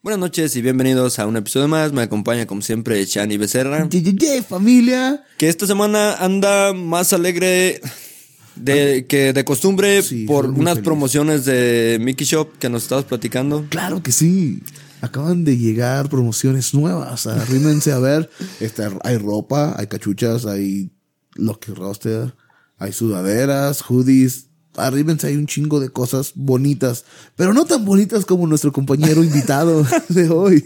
Buenas noches y bienvenidos a un episodio más. Me acompaña como siempre Shani Becerra. Familia. Que esta semana anda más alegre que de costumbre, Sí, por soy muy unas feliz. promociones de Mickey Shop que nos estabas platicando. Claro que sí. Acaban de llegar promociones nuevas. Arrímense a ver. Hay ropa, hay cachuchas, hay Lucky Roster, hay sudaderas, hoodies. Arrímense, hay un chingo de cosas bonitas, pero no tan bonitas como nuestro compañero invitado de hoy.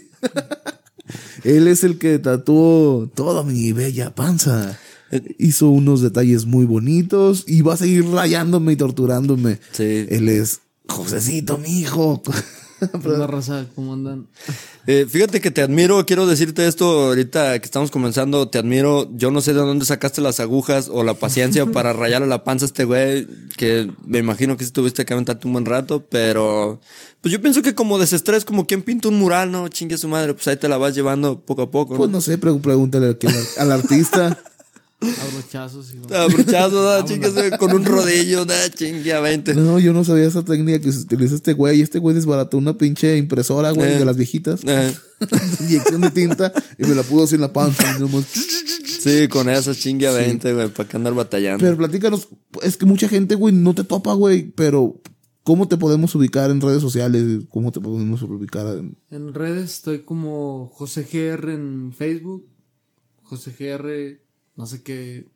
Él es el que tatuó toda mi bella panza. Hizo unos detalles muy bonitos y va a seguir rayándome y torturándome. Sí. Él es Josecito, mi hijo. La raza, ¿cómo andan? Fíjate que te admiro, quiero decirte esto ahorita que estamos comenzando, te admiro. Yo no sé de dónde sacaste las agujas o la paciencia para rayarle la panza a este güey, que me imagino que sí tuviste que aventarte un buen rato, pero pues yo pienso que como desestrés, como quien pinta un mural, no chingue su madre, pues ahí te la vas llevando poco a poco, ¿no? Pues no sé, pregúntale al artista. Abrochazos y Abrochado, da chingue, con un rodillo, da chingue a 20. No, yo no sabía esa técnica que se utiliza este güey. Este güey desbarató una pinche impresora, güey, de las viejitas. Inyección de tinta y me la pudo hacer en la panza. Sí, con esa chingue a 20, güey, para que andar batallando. Pero platícanos, es que mucha gente, güey, no te topa, güey, pero ¿cómo te podemos ubicar en redes sociales? ¿Cómo te podemos ubicar En redes estoy como José GR en Facebook. José GR, no sé qué.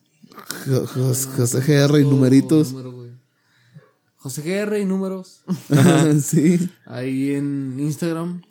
José GR y numeritos? José GR y números. Sí. Ahí en Instagram.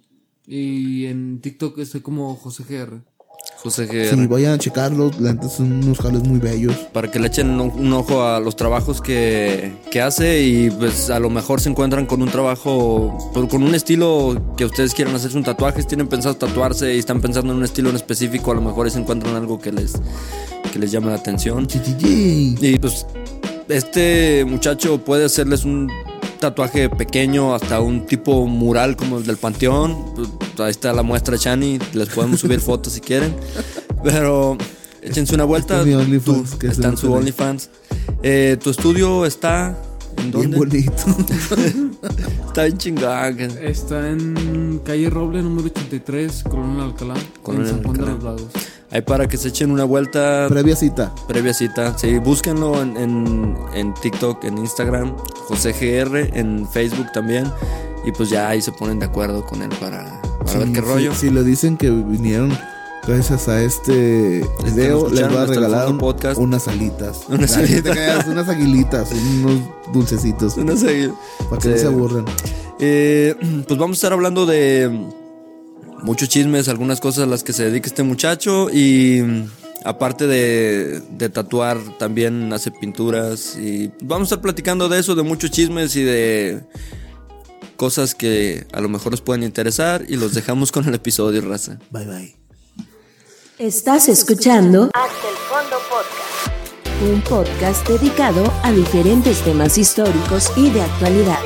Y en TikTok estoy como José GR. José GR. Sí, vayan a checarlos, la neta son unos jales muy bellos. Para que le echen un ojo a los trabajos que hace y pues a lo mejor se encuentran con un trabajo, con un estilo que ustedes quieran hacerse un tatuaje, tienen pensado tatuarse y están pensando en un estilo en específico, a lo mejor se encuentran algo que les llame la atención. Y pues este muchacho puede hacerles un tatuaje pequeño hasta un tipo mural como el del Panteón. Pues ahí está la muestra, Chani, les podemos subir fotos si quieren, pero échense una vuelta. Está en mi OnlyFans, que está en su OnlyFans. Tu estudio está ¿en dónde? Bien bonito. Está bien chingón. Está en calle Roble, número 83, Colonia Alcalá. Colonia en San Juan de Alcalá. los Lagos. Ahí para que se echen una vuelta. Previa cita. Sí, búsquenlo en TikTok, en Instagram, José GR, en Facebook también. Y pues ya ahí se ponen de acuerdo con él para ver qué rollo. Si le dicen que vinieron gracias a este video, les va a regalar unas alitas. Unas Ay, alitas. te callas, unas aguilitas, unos dulcecitos. No sé. Para que no se aburran. Pues vamos a estar hablando de muchos chismes, algunas cosas a las que se dedica este muchacho. Y aparte de tatuar, también hace pinturas. Y vamos a estar platicando de eso, de muchos chismes y de cosas que a lo mejor os pueden interesar. Y los dejamos con el episodio, raza. Bye bye. Estás escuchando Hasta el Fondo Podcast, un podcast dedicado a diferentes temas históricos y de actualidad,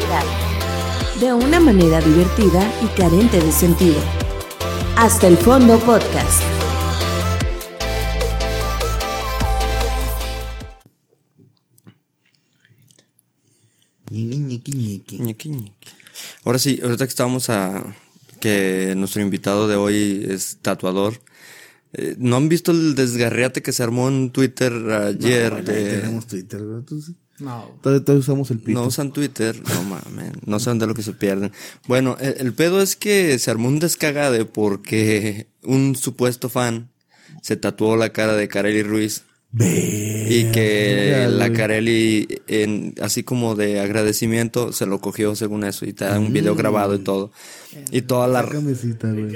de una manera divertida y carente de sentido. Hasta el Fondo Podcast. Ahora sí, ahorita que estábamos que nuestro invitado de hoy es tatuador. ¿No han visto el desgarriate que se armó en Twitter ayer? No, tenemos Twitter, ¿verdad? Entonces, No. todavía usamos el pito. No usan Twitter, no mames, no saben de lo que se pierden. Bueno, el pedo es que se armó un descagade porque un supuesto fan se tatuó la cara de Kareli Ruiz. Y que la Kareli, así como de agradecimiento, se lo cogió según eso. Y te da un video grabado y todo. Y toda la Camisita, güey.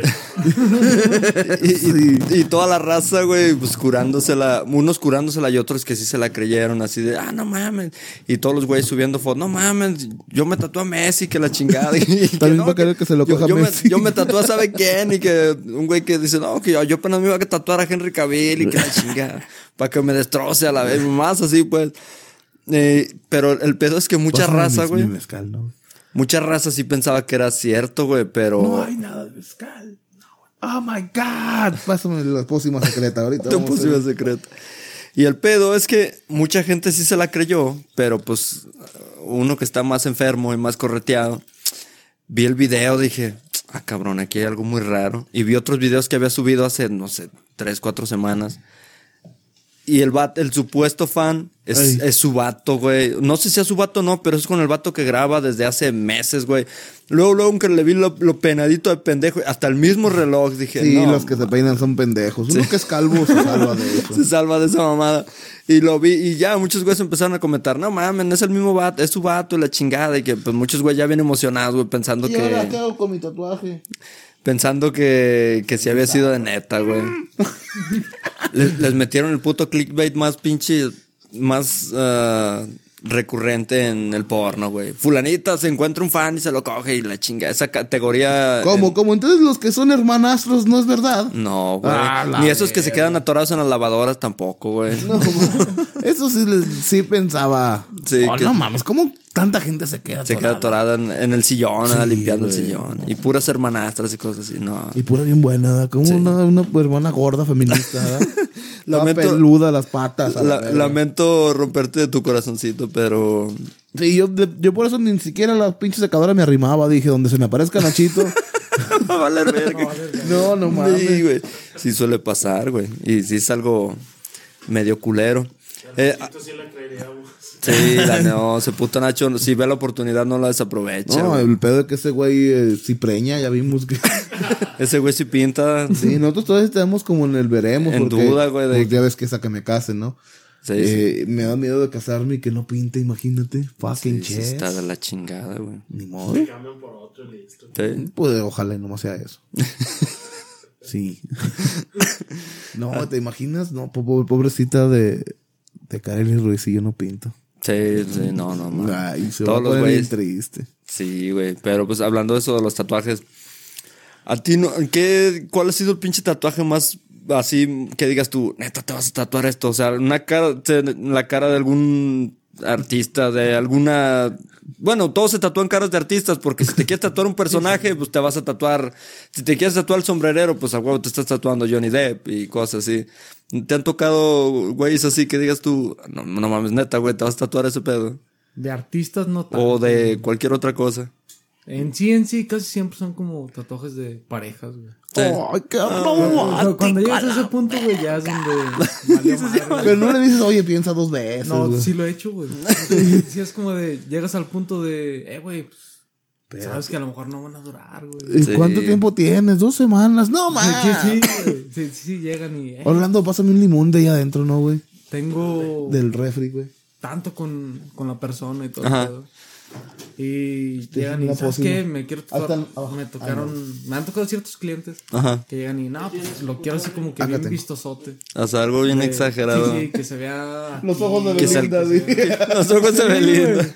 y toda la raza, güey, pues curándosela. Unos curándosela y otros que sí se la creyeron. Así de, no mames. Y todos los güeyes subiendo fotos. No mames, yo me tatué a Messi, que la chingada. Y También va a querer que se lo coja Messi. yo me tatué a sabe quién. Y que un güey que dice, no, que yo apenas me iba a tatuar a Henry Cavill. Y que la chingada, para que me destroce a la vez. Más así, pues. Pero el pedo es que mucha raza, güey. Mezcal, ¿no? Mucha raza sí pensaba que era cierto, güey, pero... No hay nada de mezcal. No, oh my God. Pásame la pócima secreta ahorita. Tu pócima secreta. Y el pedo es que mucha gente sí se la creyó, pero pues uno que está más enfermo y más correteado vi el video, dije, cabrón, aquí hay algo muy raro. Y vi otros videos que había subido hace, no sé, 3, 4 semanas. Y el supuesto fan es su vato, güey. No sé si es su vato o no, pero es con el vato que graba desde hace meses, güey. Luego, aunque le vi lo peinadito de pendejo, hasta el mismo reloj, dije, sí, no. los que se peinan son pendejos. Uno que es calvo se salva de eso. Se salva de esa mamada. Y lo vi, y ya muchos güeyes empezaron a comentar, no mames, es el mismo vato, es su vato, la chingada. Y que pues muchos güeyes ya bien emocionados, güey, pensando ¿Y ahora qué hago con mi tatuaje? Pensando que sí había sido de neta, güey. Les metieron el puto clickbait más pinche, más recurrente en el porno, güey. Fulanita se encuentra un fan y se lo coge y la chinga. Esa categoría... ¿Cómo? Entonces los que son hermanastros no es verdad. No, güey. Ni esos que se quedan atorados en las lavadoras tampoco, güey. No, eso sí pensaba. Sí, no mames, ¿cómo tanta gente se queda atorada? Se queda atorada en el sillón, limpiando el sillón. Y puras hermanastras y cosas así, no. Y pura bien buena, como una hermana gorda feminista, ¿verdad? Lamento, peluda las patas. Lamento romperte de tu corazoncito, pero... Sí, yo por eso ni siquiera la pinche secadora me arrimaba. Dije, donde se me aparezca Nachito. No va a valer verga. No mames. Sí, güey. Sí suele pasar, güey. Y sí es algo medio culero. Sí la creeríamos. Sí, ese puto Nacho, si ve la oportunidad no la desaprovecha. No, el pedo de que ese güey sí preña, ya vimos que... Ese güey sí pinta. Sí, nosotros todavía estamos como en el veremos. En porque, duda, güey. Pues ya ves que esa que me case, ¿no? Sí, sí. Me da miedo de casarme y que no pinte, imagínate. Fucking sí, chess. Está de la chingada, güey. Ni modo. Se cambian por otro y listo. Sí. Pues ojalá no sea eso. Sí. No, ¿te imaginas? No, pobrecita de Kareli Ruiz y yo no pinto. Sí, no, man. Ay, se todos va a los poner bien güeyes triste. Sí, güey. Pero pues hablando de eso de los tatuajes, a ti no, ¿cuál ha sido el pinche tatuaje más así que digas tú, neta, te vas a tatuar esto? O sea, la cara de algún artista, de alguna... Bueno, todos se tatúan caras de artistas, porque si te quieres tatuar un personaje, pues te vas a tatuar... Si te quieres tatuar el sombrerero, pues a huevo te estás tatuando Johnny Depp y cosas así. ¿Te han tocado güeyes así que digas tú, no mames, neta, güey, te vas a tatuar ese pedo? De artistas no tanto. O de cualquier otra cosa. En sí, casi siempre son como tatuajes de parejas, güey. Sí. Ay, qué romántico. Cuando llegas a ese punto, güey, ya es donde... Pero no le dices, oye, piensa 2 veces. No, güey. sí lo he hecho, güey. Sí es como de... Llegas al punto de... güey, pues... Sabes que a lo mejor no van a durar, güey. ¿Y Sí. cuánto tiempo tienes? 2 semanas. No, man. Sí, llegan y... Orlando, pásame un limón de ahí adentro, ¿no, güey? Tengo... Del refri, güey. Tanto con la persona y todo. Ajá. Todo. Y llegan y, una ¿sabes pócima. qué? Me quiero tatuar. Me tocaron... Me han tocado ciertos clientes. Ajá. Que llegan y, no, pues lo quiero así como que Acá bien tengo. vistosote. O sea, algo bien exagerado. Sí, que se vea... Los ojos de Que se- Belinda, sí. Los ojos de Belinda.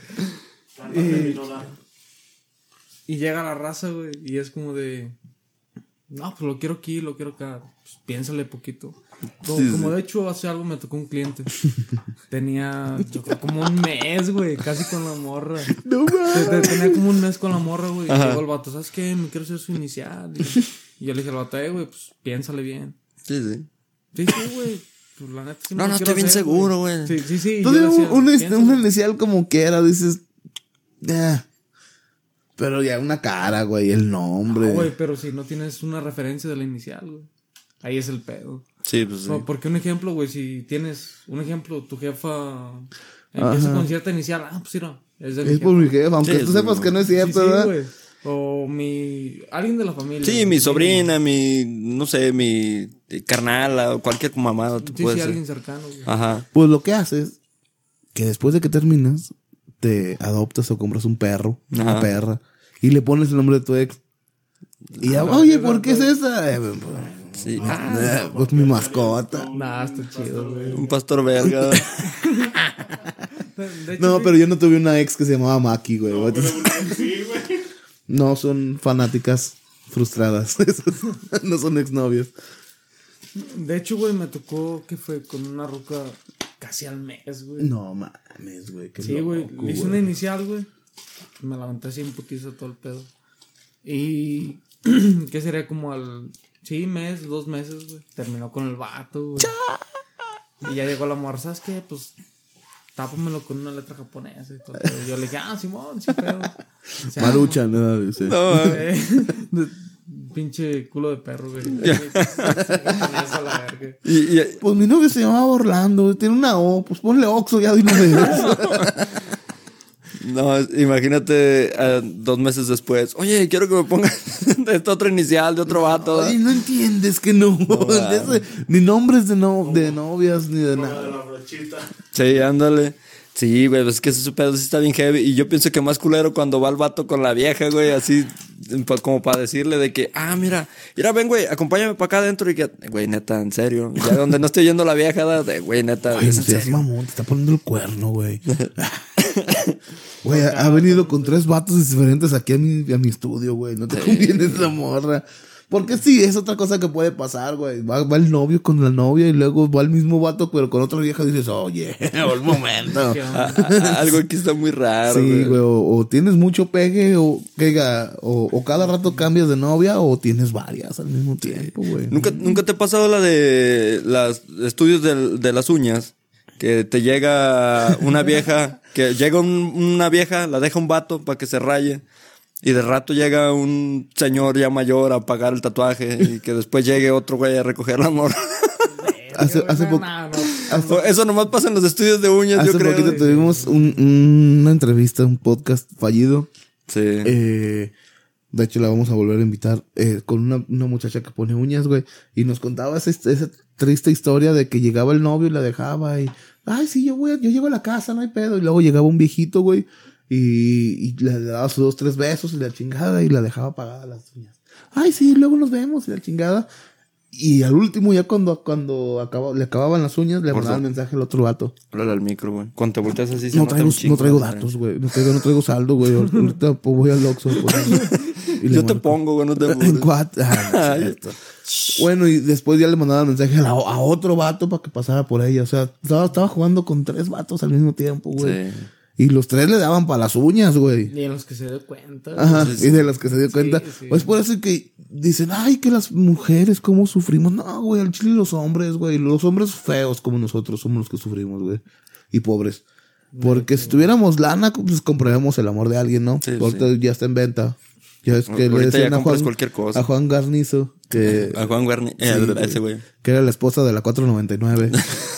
Y llega la raza, güey, y es como de... No, pues lo quiero aquí, lo quiero acá. Pues piénsale poquito. Como de hecho, hace algo me tocó un cliente. Tenía, yo creo, como un mes, güey, casi con la morra. No, man. Tenía como un mes con la morra, güey. Y Ajá. llegó el vato, ¿sabes qué? Me quiero hacer su inicial. Y yo le dije al vato, güey, pues piénsale bien. Sí, sí. Sí, güey. Pues la neta sí me No, lo no, quiero estoy bien hacer, seguro, güey. Sí. y Entonces, yo decía, piénsale. un inicial como quiera, dices. Pero ya una cara, güey, el nombre. No, güey, pero si no tienes una referencia de la inicial, güey. Ahí es el pedo. Sí, pues sí. No, porque un ejemplo, güey, si tienes un ejemplo, tu jefa empieza con cierta inicial, pues mira, es de mi Es por mi jefa. jefa, aunque Sí, tú sepas que no es Sí, cierto, sí, ¿verdad? güey. O alguien de la familia. Sí, mi sobrina, no sé, mi carnala o cualquier mamada. Sí, puede ser. alguien cercano, güey. Ajá. Pues lo que haces, que después de que terminas, te adoptas o compras un perro, una Ajá. perra, y le pones el nombre de tu ex. Y ya, oye, ¿por qué es esa? Sí. Pues mi mascota. Nah, está chido, güey. Un pastor verga. De hecho, No, sí. pero yo no tuve una ex que se llamaba Maki, güey. Sí, güey. No, son fanáticas frustradas. No son exnovios. De hecho, güey, me tocó que fue con una ruca casi al mes, güey. No mames, güey. qué Sí, güey. loco, Le hice una inicial, güey. Me levanté así en putiza todo el pedo. Y... ¿qué sería como al... Sí, 2 meses, güey. Terminó con el vato, güey. Y ya llegó la morra, ¿sabes qué? Pues... tápamelo con una letra japonesa y todo. Y yo le dije, Simón, sí, pero. Maruchan, ¿no? Dice. No, Pinche culo de perro, güey. Japonesa, la verga. Pues mi novio se llamaba Orlando, tiene una O, pues ponle Oxxo ya de una vez. no, imagínate 2 meses después. Broche, quiero que me pongas esta otra inicial de otro vato. Ay, no entiendes que no. Ni nombres de novias, ni de nada. De la brochita. Sí, ándale. Sí, güey, es que ese pedo sí está bien heavy. Y yo pienso que más culero cuando va el vato con la vieja, güey, así como para decirle de que, mira, ven, güey, acompáñame para acá adentro. Y que, güey, neta, en serio. Ya donde no estoy yendo la vieja, güey, neta. Ay, no es en seas serio. mamón, te está poniendo el cuerno, güey. Güey, ha venido con 3 vatos diferentes aquí a mi estudio, güey. No te conviene esa morra. Porque sí, es otra cosa que puede pasar, güey. Va el novio con la novia y luego va el mismo vato, pero con otra vieja dices, oye, un momento. Algo aquí está muy raro. Sí, güey, o tienes mucho pegue, o cada rato cambias de novia, o tienes varias al mismo tiempo, güey. ¿Nunca te ha pasado la de los estudios de las uñas? Que te llega una vieja, una vieja, la deja un vato para que se raye. Y de rato llega un señor ya mayor a pagar el tatuaje y que después llegue otro güey a recoger la morra. Hace poco. Eso nomás pasa en los estudios de uñas, yo creo. Hace poquito tuvimos una entrevista, un podcast fallido. Sí. De hecho, la vamos a volver a invitar con una muchacha que pone uñas, güey. Y nos contaba esa triste historia de que llegaba el novio y la dejaba y... Ay, sí, yo llego a la casa, no hay pedo. Y luego llegaba un viejito, güey. Y le daba sus 2, 3 besos y la chingada y la dejaba pagada las uñas. Ay, sí, luego nos vemos y la chingada. Y al último, ya cuando le acababan las uñas, le mandaba el mensaje al otro vato. Háblale al micro, güey. Cuando te volteas así se No nota un chingo, traigo ¿no? datos, güey. No traigo saldo, güey. Ahorita voy al Oxxo. Yo te pongo, güey, no te En apures. 4. No es cierto. Bueno, y después ya le mandaba el mensaje a otro vato para que pasara por ella. O sea, estaba jugando con 3 vatos al mismo tiempo, güey. Sí. Y los 3 le daban para las uñas, güey. Y de los que se dio cuenta. Ajá, y de los que se dio cuenta. Sí. Pues por eso que dicen, ay, que las mujeres, ¿cómo sufrimos? No, güey, al chile los hombres, güey. Los hombres feos como nosotros somos los que sufrimos, güey. Y pobres. Porque si tuviéramos lana, pues compraríamos el amor de alguien, ¿no? Sí, ahorita ya está en venta. Ya es que ahorita le decían ya compras cualquier cosa. A Juan Garnizo. A Juan Garnizo. Ese güey. Que era la esposa de la 499.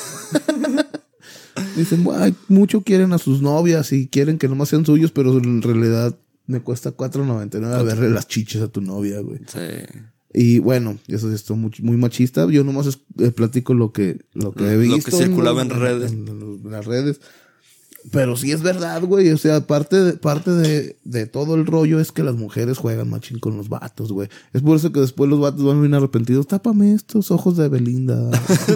Dicen, ay, mucho quieren a sus novias y quieren que nomás sean suyos, pero en realidad me cuesta $4.99 verle las chiches a tu novia, güey. Sí. Y bueno, eso es muy, muy machista. Yo nomás platico lo que he visto. Lo que circulaba en redes. En las redes. Pero sí es verdad, güey. O sea, parte de todo el rollo es que las mujeres juegan machín con los vatos, güey. Es por eso que después los vatos van bien arrepentidos. Tápame estos ojos de Belinda.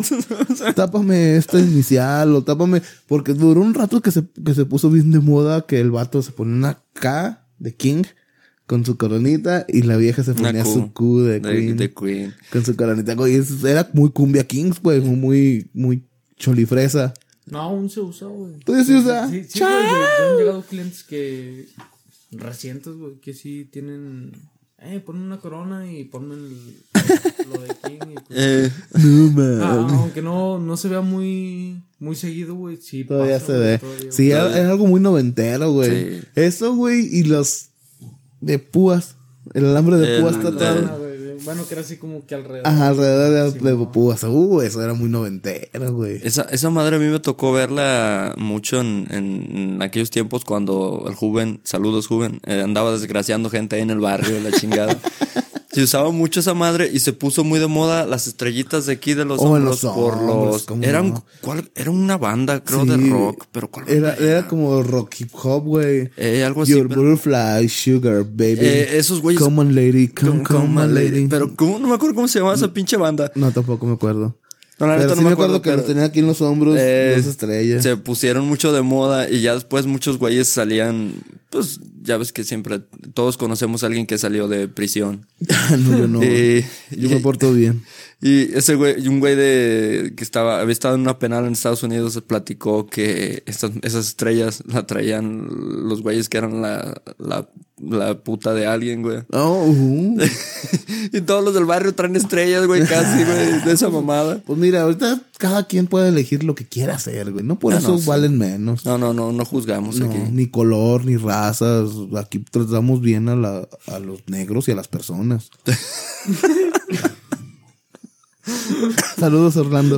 Tápame esta inicial. O tápame. Porque duró un rato que se puso bien de moda que el vato se pone una K de King con su coronita y la vieja se ponía su Q de Queen. De Queen. Con su coronita. Y era muy cumbia Kings, güey. Muy, muy cholifresa. No, aún se usa, güey. ¿Todavía se usa? Sí, güey. Ya han llegado clientes que... recientes, güey, que sí tienen... ponme una corona y ponme lo de King. Y pues, No, man. aunque no se vea muy seguido, güey. Sí, Todavía pasa, se ve. todavía, Sí, es algo muy noventero, güey. Sí. Eso, güey, y los de púas. El alambre de púas tatuado. Bueno, que era así como que alrededor. Ajá, alrededor de púas. Eso era muy noventero, güey. Esa madre a mí me tocó verla mucho en aquellos tiempos cuando el Juven, saludos Juven, andaba desgraciando gente ahí en el barrio, la chingada. Se usaba mucho esa madre y se puso muy de moda las estrellitas de aquí de los hombros por los... Era una banda, creo, de rock, pero ¿cuál era como rock hip hop, güey. Algo así. Your butterfly, sugar, baby. Esos güeyes... Come on, lady, come on, lady. Pero no me acuerdo cómo se llamaba esa pinche banda. No, tampoco me acuerdo. No, la pero neta sí no me acuerdo que lo tenía aquí en los hombros, 2 estrellas. Se pusieron mucho de moda y ya después muchos güeyes salían, pues ya ves que siempre todos conocemos a alguien que salió de prisión. No, yo no. Yo me porto bien. Y ese güey, un güey que había estado en una penal en Estados Unidos, platicó que esas estrellas la traían los güeyes que eran la puta de alguien, güey. Y todos los del barrio traen estrellas, güey, casi, güey, de esa mamada. Pues mira, ahorita cada quien puede elegir lo que quiera hacer, güey. No por eso sí. valen menos. No juzgamos No, aquí. ni color, ni razas. Aquí tratamos bien a los negros y a las personas. Saludos, Orlando.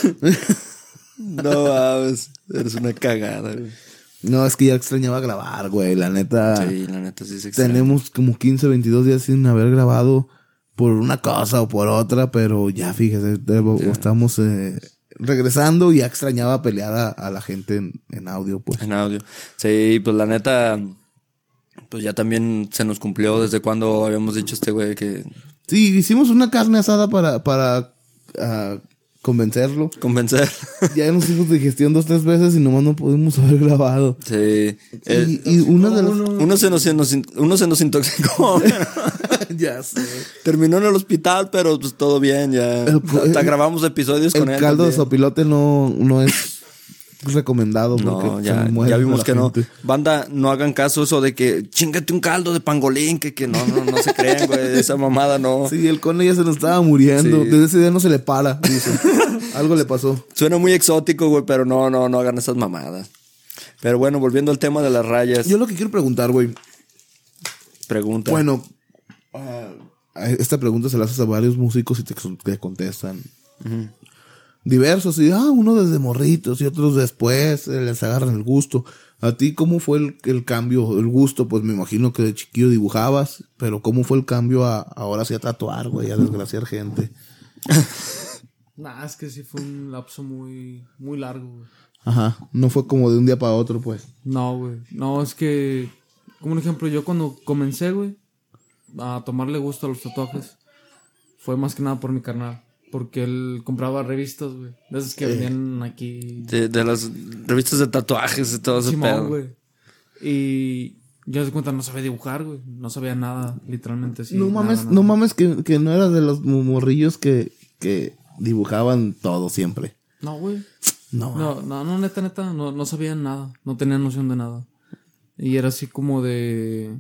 No mames, eres una cagada, güey. No, es que ya extrañaba grabar, güey. La neta. Sí, la neta sí se extraña. Tenemos como 15, 22 días sin haber grabado por una cosa o por otra, pero ya fíjese, estamos regresando y ya extrañaba pelear a la gente en audio, pues. En audio. Sí, pues la neta, pues ya también se nos cumplió desde cuando habíamos dicho güey que Sí, hicimos una carne asada para convencerlo. convencer. Ya nos hicimos digestión 2, 3 veces y nomás no pudimos haber grabado. Sí. Y una de las... Uno se nos intoxicó. Ya sé. Terminó en el hospital, pero pues todo bien, ya. Hasta grabamos episodios con él. El caldo de también. sopilote no es recomendado porque No, se ya muere vimos la que gente. no. Banda, no hagan caso eso de que chingate un caldo de pangolín, que no se crean, güey. Esa mamada no. Sí, el cone ya se nos estaba muriendo. Sí. Desde ese día no se le para, dice. Algo le pasó. Suena muy exótico, güey, pero no hagan esas mamadas. Pero bueno, volviendo al tema de las rayas. Yo lo que quiero preguntar, güey. Pregunta. Bueno, esta pregunta se la haces a varios músicos y te contestan. Diversos, y uno desde morritos y otros después les agarran el gusto. ¿A ti cómo fue el cambio, el gusto? Pues me imagino que de chiquillo dibujabas, pero ¿cómo fue el cambio a ahora sí a tatuar, güey, a desgraciar gente? Nah, es que sí fue un lapso muy, muy largo, güey. Ajá, no fue como de un día para otro, pues. No, güey. No, es que, como un ejemplo, yo cuando comencé, güey, a tomarle gusto a los tatuajes, fue más que nada por mi carnal. Porque él compraba revistas, güey. De esas que venían aquí. De las revistas de tatuajes y todo ese Simón, pedo. güey. Y yo de cuenta no sabía dibujar, güey. No sabía nada, literalmente así. No mames, nada. no mames que no eras de los morrillos que dibujaban todo siempre. No, güey. No. No, neta, no sabía nada. No tenía noción de nada. Y era así como de...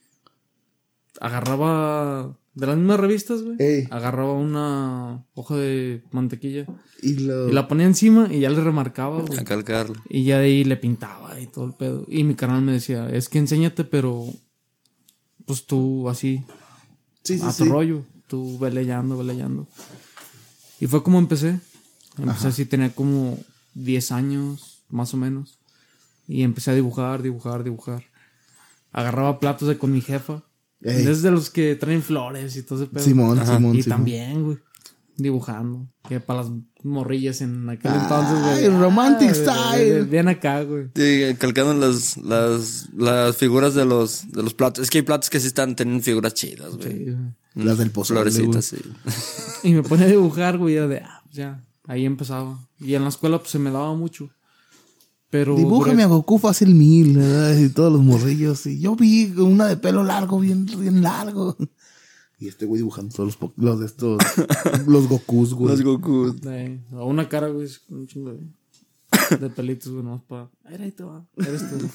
Agarraba... De las mismas revistas, güey. Ey. Agarraba una hoja de mantequilla. Y Y la ponía encima y ya le remarcaba, güey. A calcarlo. Y ya de ahí le pintaba y todo el pedo. Y mi canal me decía, es que enséñate, pero... Pues tú así... Sí, a tu rollo. Tú velellando. Y fue como empecé. Empecé así, tenía como 10 años, más o menos. Y empecé a dibujar. Agarraba platos con mi jefa. Ey. Desde los que traen flores y todo ese pedo. Simón. Y también, güey, dibujando. Que para las morrillas en aquel entonces, güey. Ay, romantic Ah, style. bien acá, güey. Sí, calcando las figuras de los platos. Es que hay platos que sí tienen figuras chidas, güey. Sí, güey. Las del pozole, Florecitas, sí. Y me ponía a dibujar, güey. Y era de, ya, ahí empezaba. Y en la escuela, pues se me daba mucho. Pero. Dibújame a Goku fácil 1000, ¿verdad? Y todos los morrillos. Y yo vi una de pelo largo, bien largo. Y este güey dibujando todos los de estos. Los Gokus, güey. Los Goku. A una cara, güey, con un chingo de pelitos, güey, nomás para. Ahí te va. Eres tú.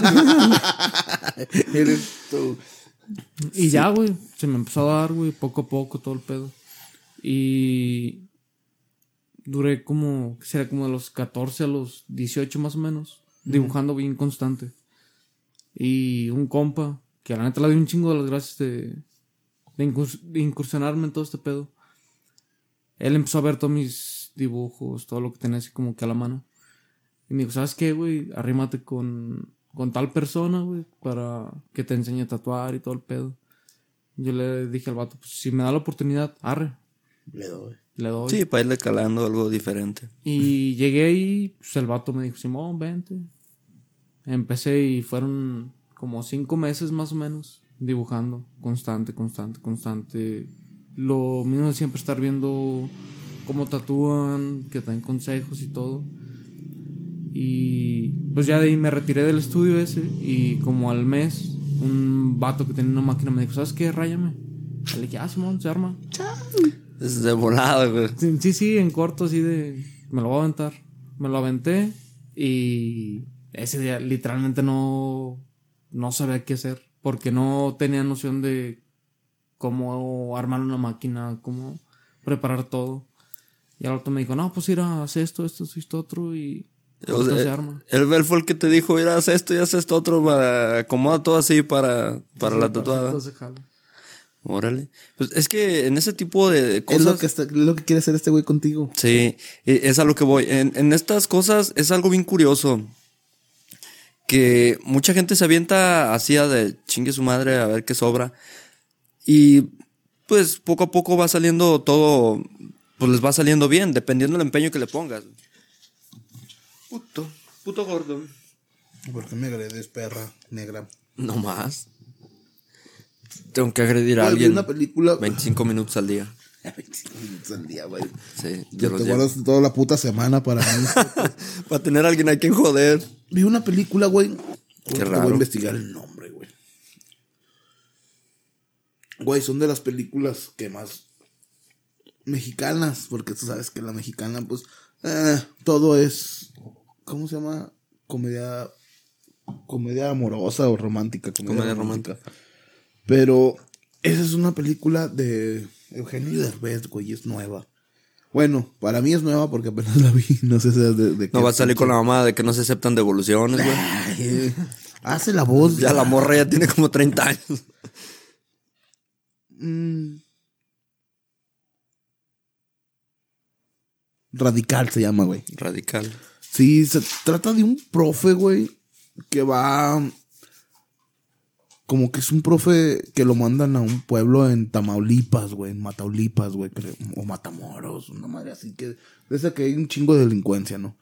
Eres tú. Y ya, güey, se me empezó a dar, güey, poco a poco todo el pedo. Y duré como, que será como de los 14 a los 18 más o menos, dibujando bien constante. Y un compa, que a la neta le dio un chingo de las gracias de incursionarme en todo este pedo. Él empezó a ver todos mis dibujos, todo lo que tenía así como que a la mano. Y me dijo, ¿sabes qué, güey? Arrímate con tal persona, güey, para que te enseñe a tatuar y todo el pedo. Yo le dije al vato, pues si me da la oportunidad, arre. Le doy. Le doy. Sí, para irle calando algo diferente. Y llegué y pues el vato me dijo, Simón, vente. Empecé y fueron como 5 meses más o menos dibujando, constante. Lo mismo de siempre estar viendo cómo tatúan, que dan consejos y todo. Y pues ya de ahí me retiré del estudio ese. Y como al mes, un vato que tenía una máquina me dijo, ¿sabes qué? Ráyame. Le dije, Simón, se arma. Es de volada, güey. Sí, en corto, así de... Me lo voy a aventar. Me lo aventé y ese día literalmente no sabía qué hacer. Porque no tenía noción de cómo armar una máquina, cómo preparar todo. Y al otro me dijo, no, pues ir a hacer esto, otro y... O sea, se arma. él fue el que te dijo, mira, haz esto y haz esto otro, acomoda todo así para la tatuada. Entonces, jala. Órale. Pues es que en ese tipo de Es cosas... lo que quiere hacer este güey contigo. Sí, es a lo que voy. En estas cosas es algo bien curioso. Que mucha gente se avienta así a de chingue su madre a ver qué sobra. Y pues poco a poco va saliendo todo, pues les va saliendo bien, dependiendo del empeño que le pongas. Puto gordo. ¿Por qué me agredes, perra negra? No más. Tengo que agredir a Vi alguien una película. 25 minutos al día. 25 minutos al día, güey. Sí, Te yo los llevo. guardas toda la puta semana para mí. Para tener a alguien a quien joder. Vi una película, güey. Qué Te raro. voy a investigar el nombre, güey. Güey, son de las películas que más mexicanas, porque tú sabes que la mexicana, pues, todo es, ¿cómo se llama? Comedia amorosa o romántica. Comedia romántica. Pero esa es una película de Eugenio Derbez, güey, es nueva. Bueno, para mí es nueva porque apenas la vi, no sé de qué. No va a salir con la mamá de que no se aceptan devoluciones, güey. Ay, hace la voz. Ya la morra ya tiene como 30 años. Radical se llama, güey. Radical. Sí, se trata de un profe, güey, que va... Como que es un profe que lo mandan a un pueblo en Tamaulipas, güey, en Mataulipas, güey, o Matamoros, una madre así que... De esa que hay un chingo de delincuencia, ¿no?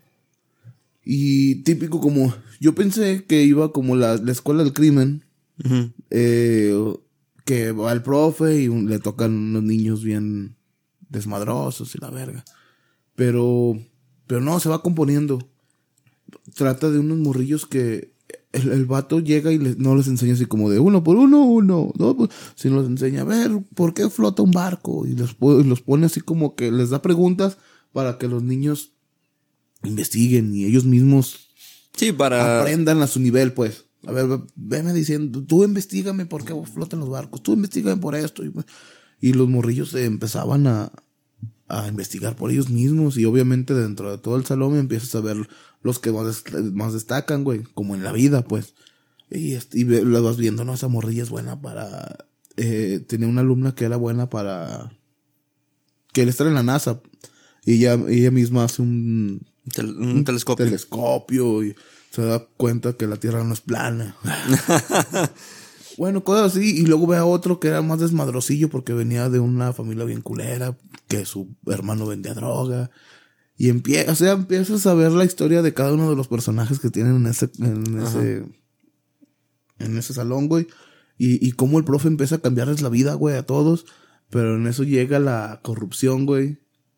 Y típico como... Yo pensé que iba como la escuela del crimen, Uh-huh. que va el profe y le tocan unos niños bien desmadrosos y la verga. Pero no, se va componiendo. Trata de unos morrillos que el vato llega y no les enseña así como de uno por uno, dos por... sino les enseña a ver por qué flota un barco y los pone así como que les da preguntas para que los niños investiguen y ellos mismos Sí, para... aprendan a su nivel, pues. A ver, veme diciendo, tú investígame por qué flotan los barcos, tú investígame por esto. Y los morrillos se empezaban a investigar por ellos mismos y obviamente dentro de todo el salón empiezas a ver los que más destacan, güey, como en la vida, pues. Y lo vas viendo, ¿no? Esa morrilla es buena para... tenía una alumna que era buena para... que él estar en la NASA. Y ella misma hace un telescopio. telescopio y se da cuenta que la Tierra no es plana. Bueno, cosas así. Y luego ve a otro que era más desmadrosillo porque venía de una familia bien culera, que su hermano vendía droga. Y empiezas a ver la historia de cada uno de los personajes que tienen en ese salón, güey. Y cómo el profe empieza a cambiarles la vida, güey, a todos. Pero en eso llega la corrupción, güey.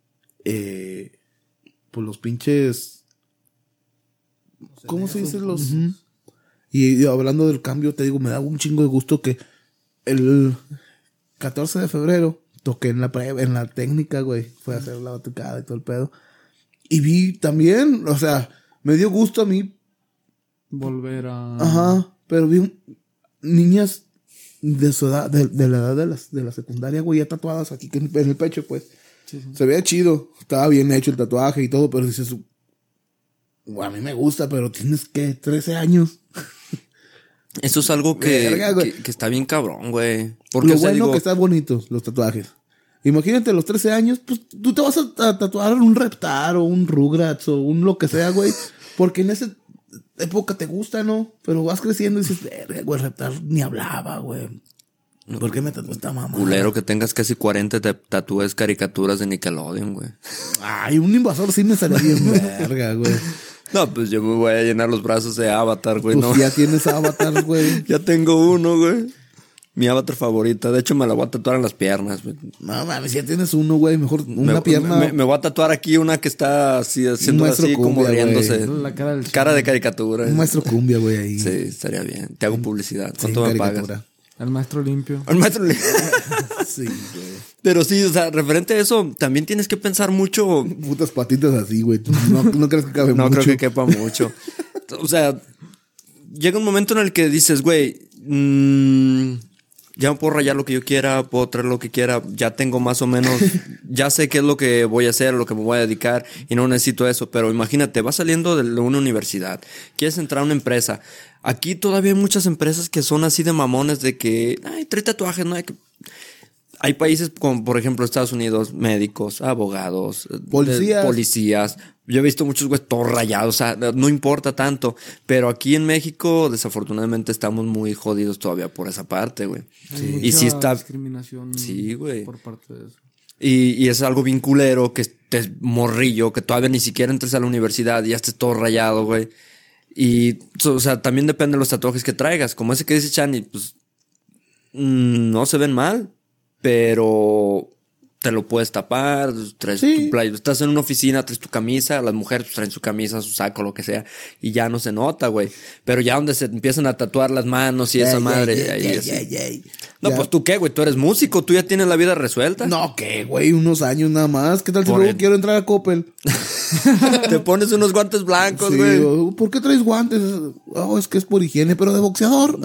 Pues los pinches... ¿Cómo se dice los...? Uh-huh. Y hablando del cambio, te digo, me da un chingo de gusto que el 14 de febrero toqué en la técnica, güey. Fue a hacer la batucada y todo el pedo. Y vi también, o sea, me dio gusto a mí. Volver a... Ajá, pero vi niñas de su edad, de la edad de la secundaria, güey, ya tatuadas aquí en el pecho, pues. Sí. Se veía chido, estaba bien hecho el tatuaje y todo, pero dices, a mí me gusta, pero tienes que 13 años. Eso es algo que está bien cabrón, güey. Porque, lo bueno que están bonitos los tatuajes. Imagínate a los 13 años, pues tú te vas a tatuar un Reptar o un Rugrats o un lo que sea, güey. Porque en esa época te gusta, ¿no? Pero vas creciendo y dices, verga, güey, Reptar ni hablaba, güey. ¿Por qué me tatuó esta mamá? Culero que tengas casi 40 te tatúes caricaturas de Nickelodeon, güey. Ay, un invasor sí me salió bien verga, güey. No, pues yo me voy a llenar los brazos de Avatar, güey. Pues no. ya tienes Avatar, güey. Ya tengo uno, güey. Mi Avatar favorita. De hecho, me la voy a tatuar en las piernas, güey. No, mames, ya tienes uno, güey. Mejor una pierna. Me voy a tatuar aquí una que está así, haciendo así, cumbia, como riéndose. La cara de caricatura. Un maestro cumbia, güey, ahí. Sí, estaría bien. Te hago publicidad. ¿Cuánto me pagas? El maestro limpio. El maestro limpio. Sí, güey. Pero sí, o sea, referente a eso, también tienes que pensar mucho. Putas patitas así, güey. No crees que cabe mucho. No creo que quepa mucho. O sea, llega un momento en el que dices, güey, ya me puedo rayar lo que yo quiera, puedo traer lo que quiera, ya tengo más o menos, ya sé qué es lo que voy a hacer, lo que me voy a dedicar y no necesito eso. Pero imagínate, vas saliendo de una universidad, quieres entrar a una empresa. Aquí todavía hay muchas empresas que son así de mamones de que, ay, trae tatuajes, no hay que... Hay países como, por ejemplo, Estados Unidos, médicos, abogados, policías. Yo he visto muchos güeyes todos rayados, o sea, no importa tanto. Pero aquí en México, desafortunadamente, estamos muy jodidos todavía por esa parte, güey. Hay Y sí mucha está... discriminación Sí, güey. por parte de eso. Y es algo bien culero que estés morrillo, que todavía ni siquiera entres a la universidad y ya estés todo rayado, güey. Y, o sea, también depende de los tatuajes que traigas. Como ese que dice Chani, pues, no se ven mal. Pero te lo puedes tapar, traes tu playa, estás en una oficina, traes tu camisa, las mujeres pues, traen su camisa, su saco, lo que sea, y ya no se nota, güey. Pero ya donde se empiezan a tatuar las manos y esa madre. No, Ya. pues tú qué, güey, tú eres músico, tú ya tienes la vida resuelta. No, ¿qué, güey? Unos años nada más. ¿Qué tal si Por luego el- quiero entrar a Coppel? Te pones unos guantes blancos, Sí, güey. ¿por qué traes guantes? Oh, es que es por higiene, pero de boxeador.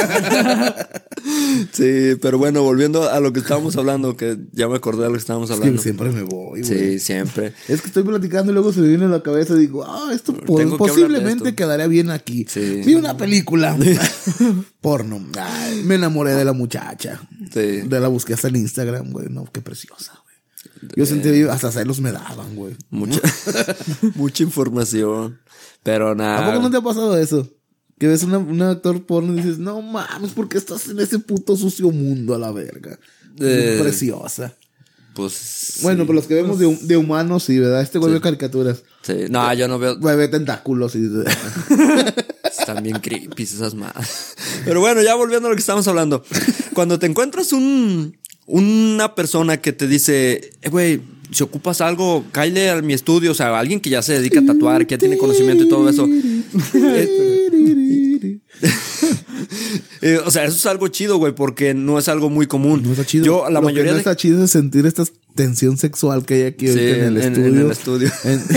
Sí, pero bueno, volviendo a lo que estábamos hablando, que ya me acordé de lo que estábamos Es que hablando. siempre me voy, güey. Sí, siempre. Es que estoy platicando y luego se me viene a la cabeza y digo, esto Tengo que hablar de posiblemente esto. quedaría bien aquí. Sí. Vi una película porno. Ay, me enamoré de la muchacha. Sí. De la busqué hasta en Instagram, güey. No, qué preciosa, güey. Yo sentí hasta celos me daban, güey. Mucha información. Pero ¿A nada. poco no te ha pasado eso? Que ves un actor porno y dices, no mames, ¿por qué estás en ese puto sucio mundo a la verga? Preciosa. Pues. Bueno, pero los que vemos de humanos, sí, ¿verdad? Este güey ve caricaturas. Sí. No, yo no veo. Güey, ve tentáculos y... Están bien creepy esas madres. Pero bueno, ya volviendo a lo que estamos hablando. Cuando te encuentras una persona que te dice, güey, si ocupas algo, cáele a mi estudio. O sea, alguien que ya se dedica a tatuar, que ya tiene conocimiento y todo eso. O sea, eso es algo chido, güey, porque no es algo muy común. No está chido. Yo, la Lo mayoría que no de... está chido es sentir esta tensión sexual que hay aquí Sí, ahorita en el en estudio. el estudio.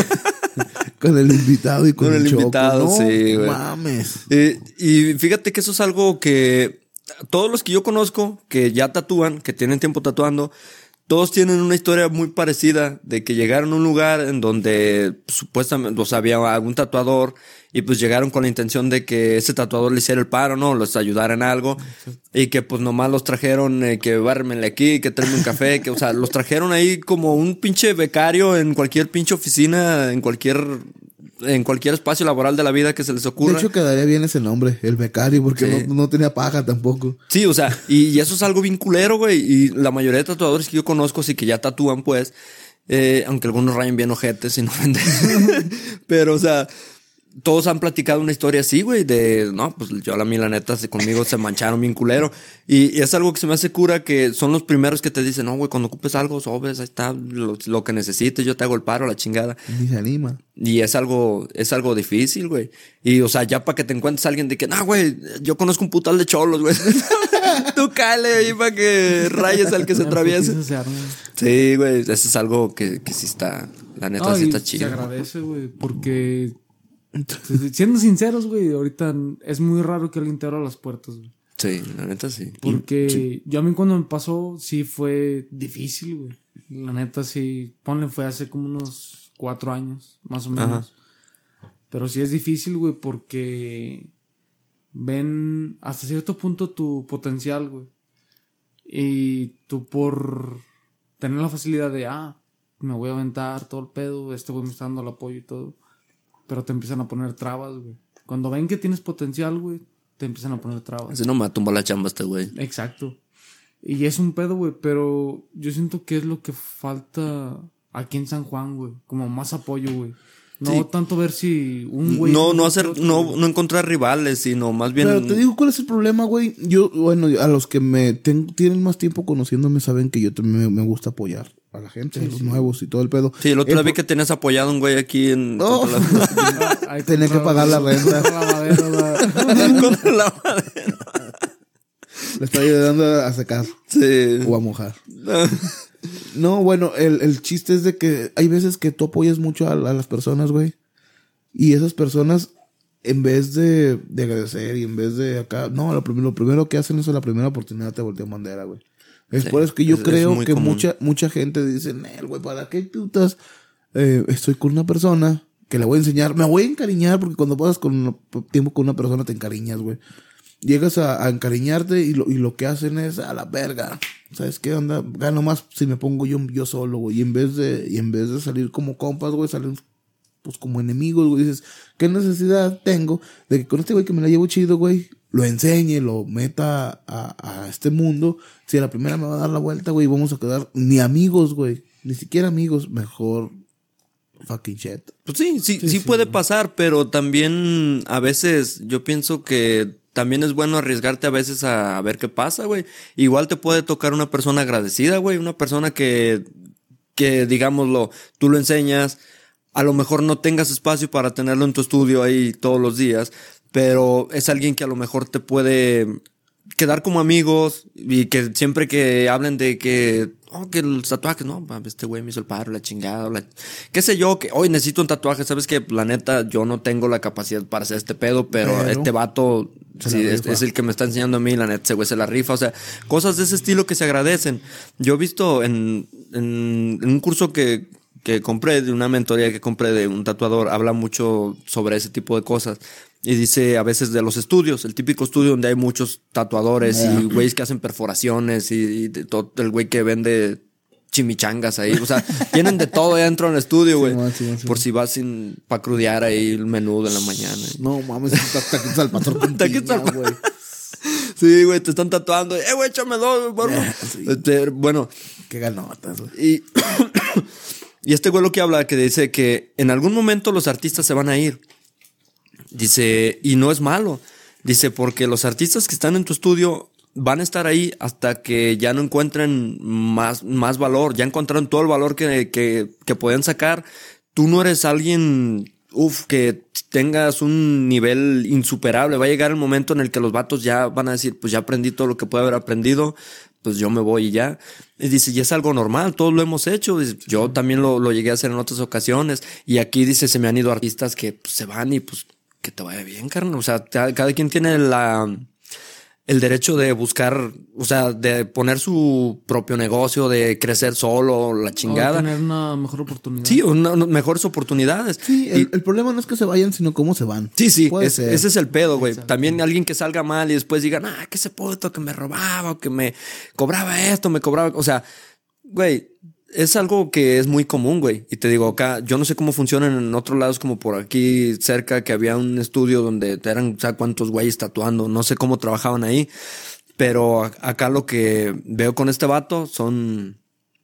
Con el invitado y con Con el Choco. invitado, No sí, güey. mames. Y fíjate que eso es algo que todos los que yo conozco que ya tatúan, que tienen tiempo tatuando, todos tienen una historia muy parecida de que llegaron a un lugar en donde supuestamente, o sea, había algún tatuador y pues llegaron con la intención de que ese tatuador le hiciera el paro, ¿no? Los ayudara en algo. Y que pues nomás los trajeron, que bármenle aquí, que tráeme un café, que, o sea, los trajeron ahí como un pinche becario en cualquier pinche oficina, en cualquier espacio laboral de la vida que se les ocurra. De hecho, quedaría bien ese nombre, el becario, porque Sí. no tenía paja tampoco. Sí, o sea, y eso es algo bien culero, güey. Y la mayoría de tatuadores que yo conozco, sí que ya tatúan, pues, aunque algunos rayen bien ojetes y no venden. Pero, o sea, todos han platicado una historia así, güey, de, no, pues yo la neta, conmigo se mancharon bien culero. Y es algo que se me hace cura, que son los primeros que te dicen, no, güey, cuando ocupes algo, sobres, ahí está, lo que necesites, yo te hago el paro, la chingada. Ni se anima. Y es algo difícil, güey. Y, o sea, ya para que te encuentres a alguien de que, no, güey, yo conozco un putal de cholos, güey. Tú cale ahí para que rayes al que se atraviese. Putiza se arma. Sí, güey, eso es algo que sí está, la neta, No, sí y está se chido. agradece, güey, porque siendo sinceros, güey, ahorita es muy raro que alguien te abra las puertas, güey. Sí, la neta sí. Porque yo a mí cuando me pasó, sí fue difícil, güey. La neta sí, ponle, fue hace como unos 4 años, más o menos. Pero sí es difícil, güey, porque ven hasta cierto punto tu potencial, güey. Y tú por tener la facilidad de, me voy a aventar todo el pedo, este güey me está dando el apoyo y todo. Pero te empiezan a poner trabas, güey. Cuando ven que tienes potencial, güey, te empiezan a poner trabas. Así no me tumba la chamba este güey. Exacto. Y es un pedo, güey, pero yo siento que es lo que falta aquí en San Juan, güey. Como más apoyo, güey. No Sí. tanto ver si un güey... No encontrar rivales, sino más bien. Pero te digo cuál es el problema, güey. Yo, bueno, a los que tienen más tiempo conociéndome saben que yo también me gusta apoyar a la gente, a los nuevos y todo el pedo. Sí, el otro día vi que tenías apoyado a un güey aquí en. Oh. Tenía que pagar la renta. Contra la madera. Le estoy ayudando a secar Sí. o a mojar. No, bueno, el chiste es de que hay veces que tú apoyas mucho a las personas, güey. Y esas personas en vez de agradecer y en vez de acá, no, lo primero que hacen es a la primera oportunidad te voltean bandera, güey. Es Sí, por eso que yo es creo muy que común. mucha gente dice, güey, ¿para qué putas? Estoy con una persona que le voy a enseñar, me voy a encariñar, porque cuando pasas tiempo con una persona te encariñas, güey. Llegas a encariñarte y lo que hacen es a la verga. ¿Sabes qué onda? Gano más si me pongo yo solo, güey. Y en vez de salir como compas, güey, salen pues como enemigos, güey. Dices, ¿qué necesidad tengo de que con este güey que me la llevo chido, güey, lo enseñe, lo meta a este mundo? Si a la primera me va a dar la vuelta, güey, vamos a quedar ni amigos, güey. Ni siquiera amigos, mejor fucking shit. Pues sí puede pasar, pero también a veces yo pienso que también es bueno arriesgarte a veces a ver qué pasa, güey. Igual te puede tocar una persona agradecida, güey, una persona que digámoslo, tú lo enseñas, a lo mejor no tengas espacio para tenerlo en tu estudio ahí todos los días, pero es alguien que a lo mejor te puede quedar como amigos y que siempre que hablen de que los tatuajes, no, este güey me hizo el paro, la chingada, qué sé yo, que hoy necesito un tatuaje, sabes que la neta yo no tengo la capacidad para hacer este pedo, pero este vato sí, es el que me está enseñando a mí, la neta, ese güey se la rifa, o sea, cosas de ese estilo que se agradecen. Yo he visto en un curso que compré, de una mentoría que compré de un tatuador, habla mucho sobre ese tipo de cosas. Y dice a veces de los estudios, el típico estudio donde hay muchos tatuadores y güeyes que hacen perforaciones y todo el güey que vende chimichangas ahí. O sea, tienen de todo ahí dentro del estudio, güey. Sí. Por si vas para crudear ahí el menudo en la mañana. No mames, taquitos al pastor con piña, güey. Sí, güey, te están tatuando. Güey, échame dos, por favor. Sí. Bueno. Qué ganotas, güey. Y este güey lo que habla, que dice que en algún momento los artistas se van a ir. Dice, y no es malo. Dice, porque los artistas que están en tu estudio van a estar ahí hasta que ya no encuentren más valor. Ya encontraron todo el valor que pueden sacar. Tú no eres alguien, que tengas un nivel insuperable. Va a llegar el momento en el que los vatos ya van a decir, pues ya aprendí todo lo que puedo haber aprendido, pues yo me voy y ya. Y dice, y es algo normal, todos lo hemos hecho. Dice, yo también lo llegué a hacer en otras ocasiones. Y aquí dice, se me han ido artistas que pues, se van y pues que te vaya bien, carnal. O sea, cada quien tiene el derecho de buscar, o sea, de poner su propio negocio, de crecer solo, la chingada. O tener una mejor oportunidad. Sí, mejores oportunidades. Sí, el problema no es que se vayan, sino cómo se van. Sí, Ese es el pedo, güey. Exacto. También alguien que salga mal y después digan, que ese puto que me robaba o que me cobraba esto, me cobraba. O sea, güey, es algo que es muy común, güey. Y te digo, acá, yo no sé cómo funcionan en otros lados, como por aquí cerca, que había un estudio donde eran, o sea, cuántos güeyes tatuando. No sé cómo trabajaban ahí. Pero acá lo que veo con este vato son...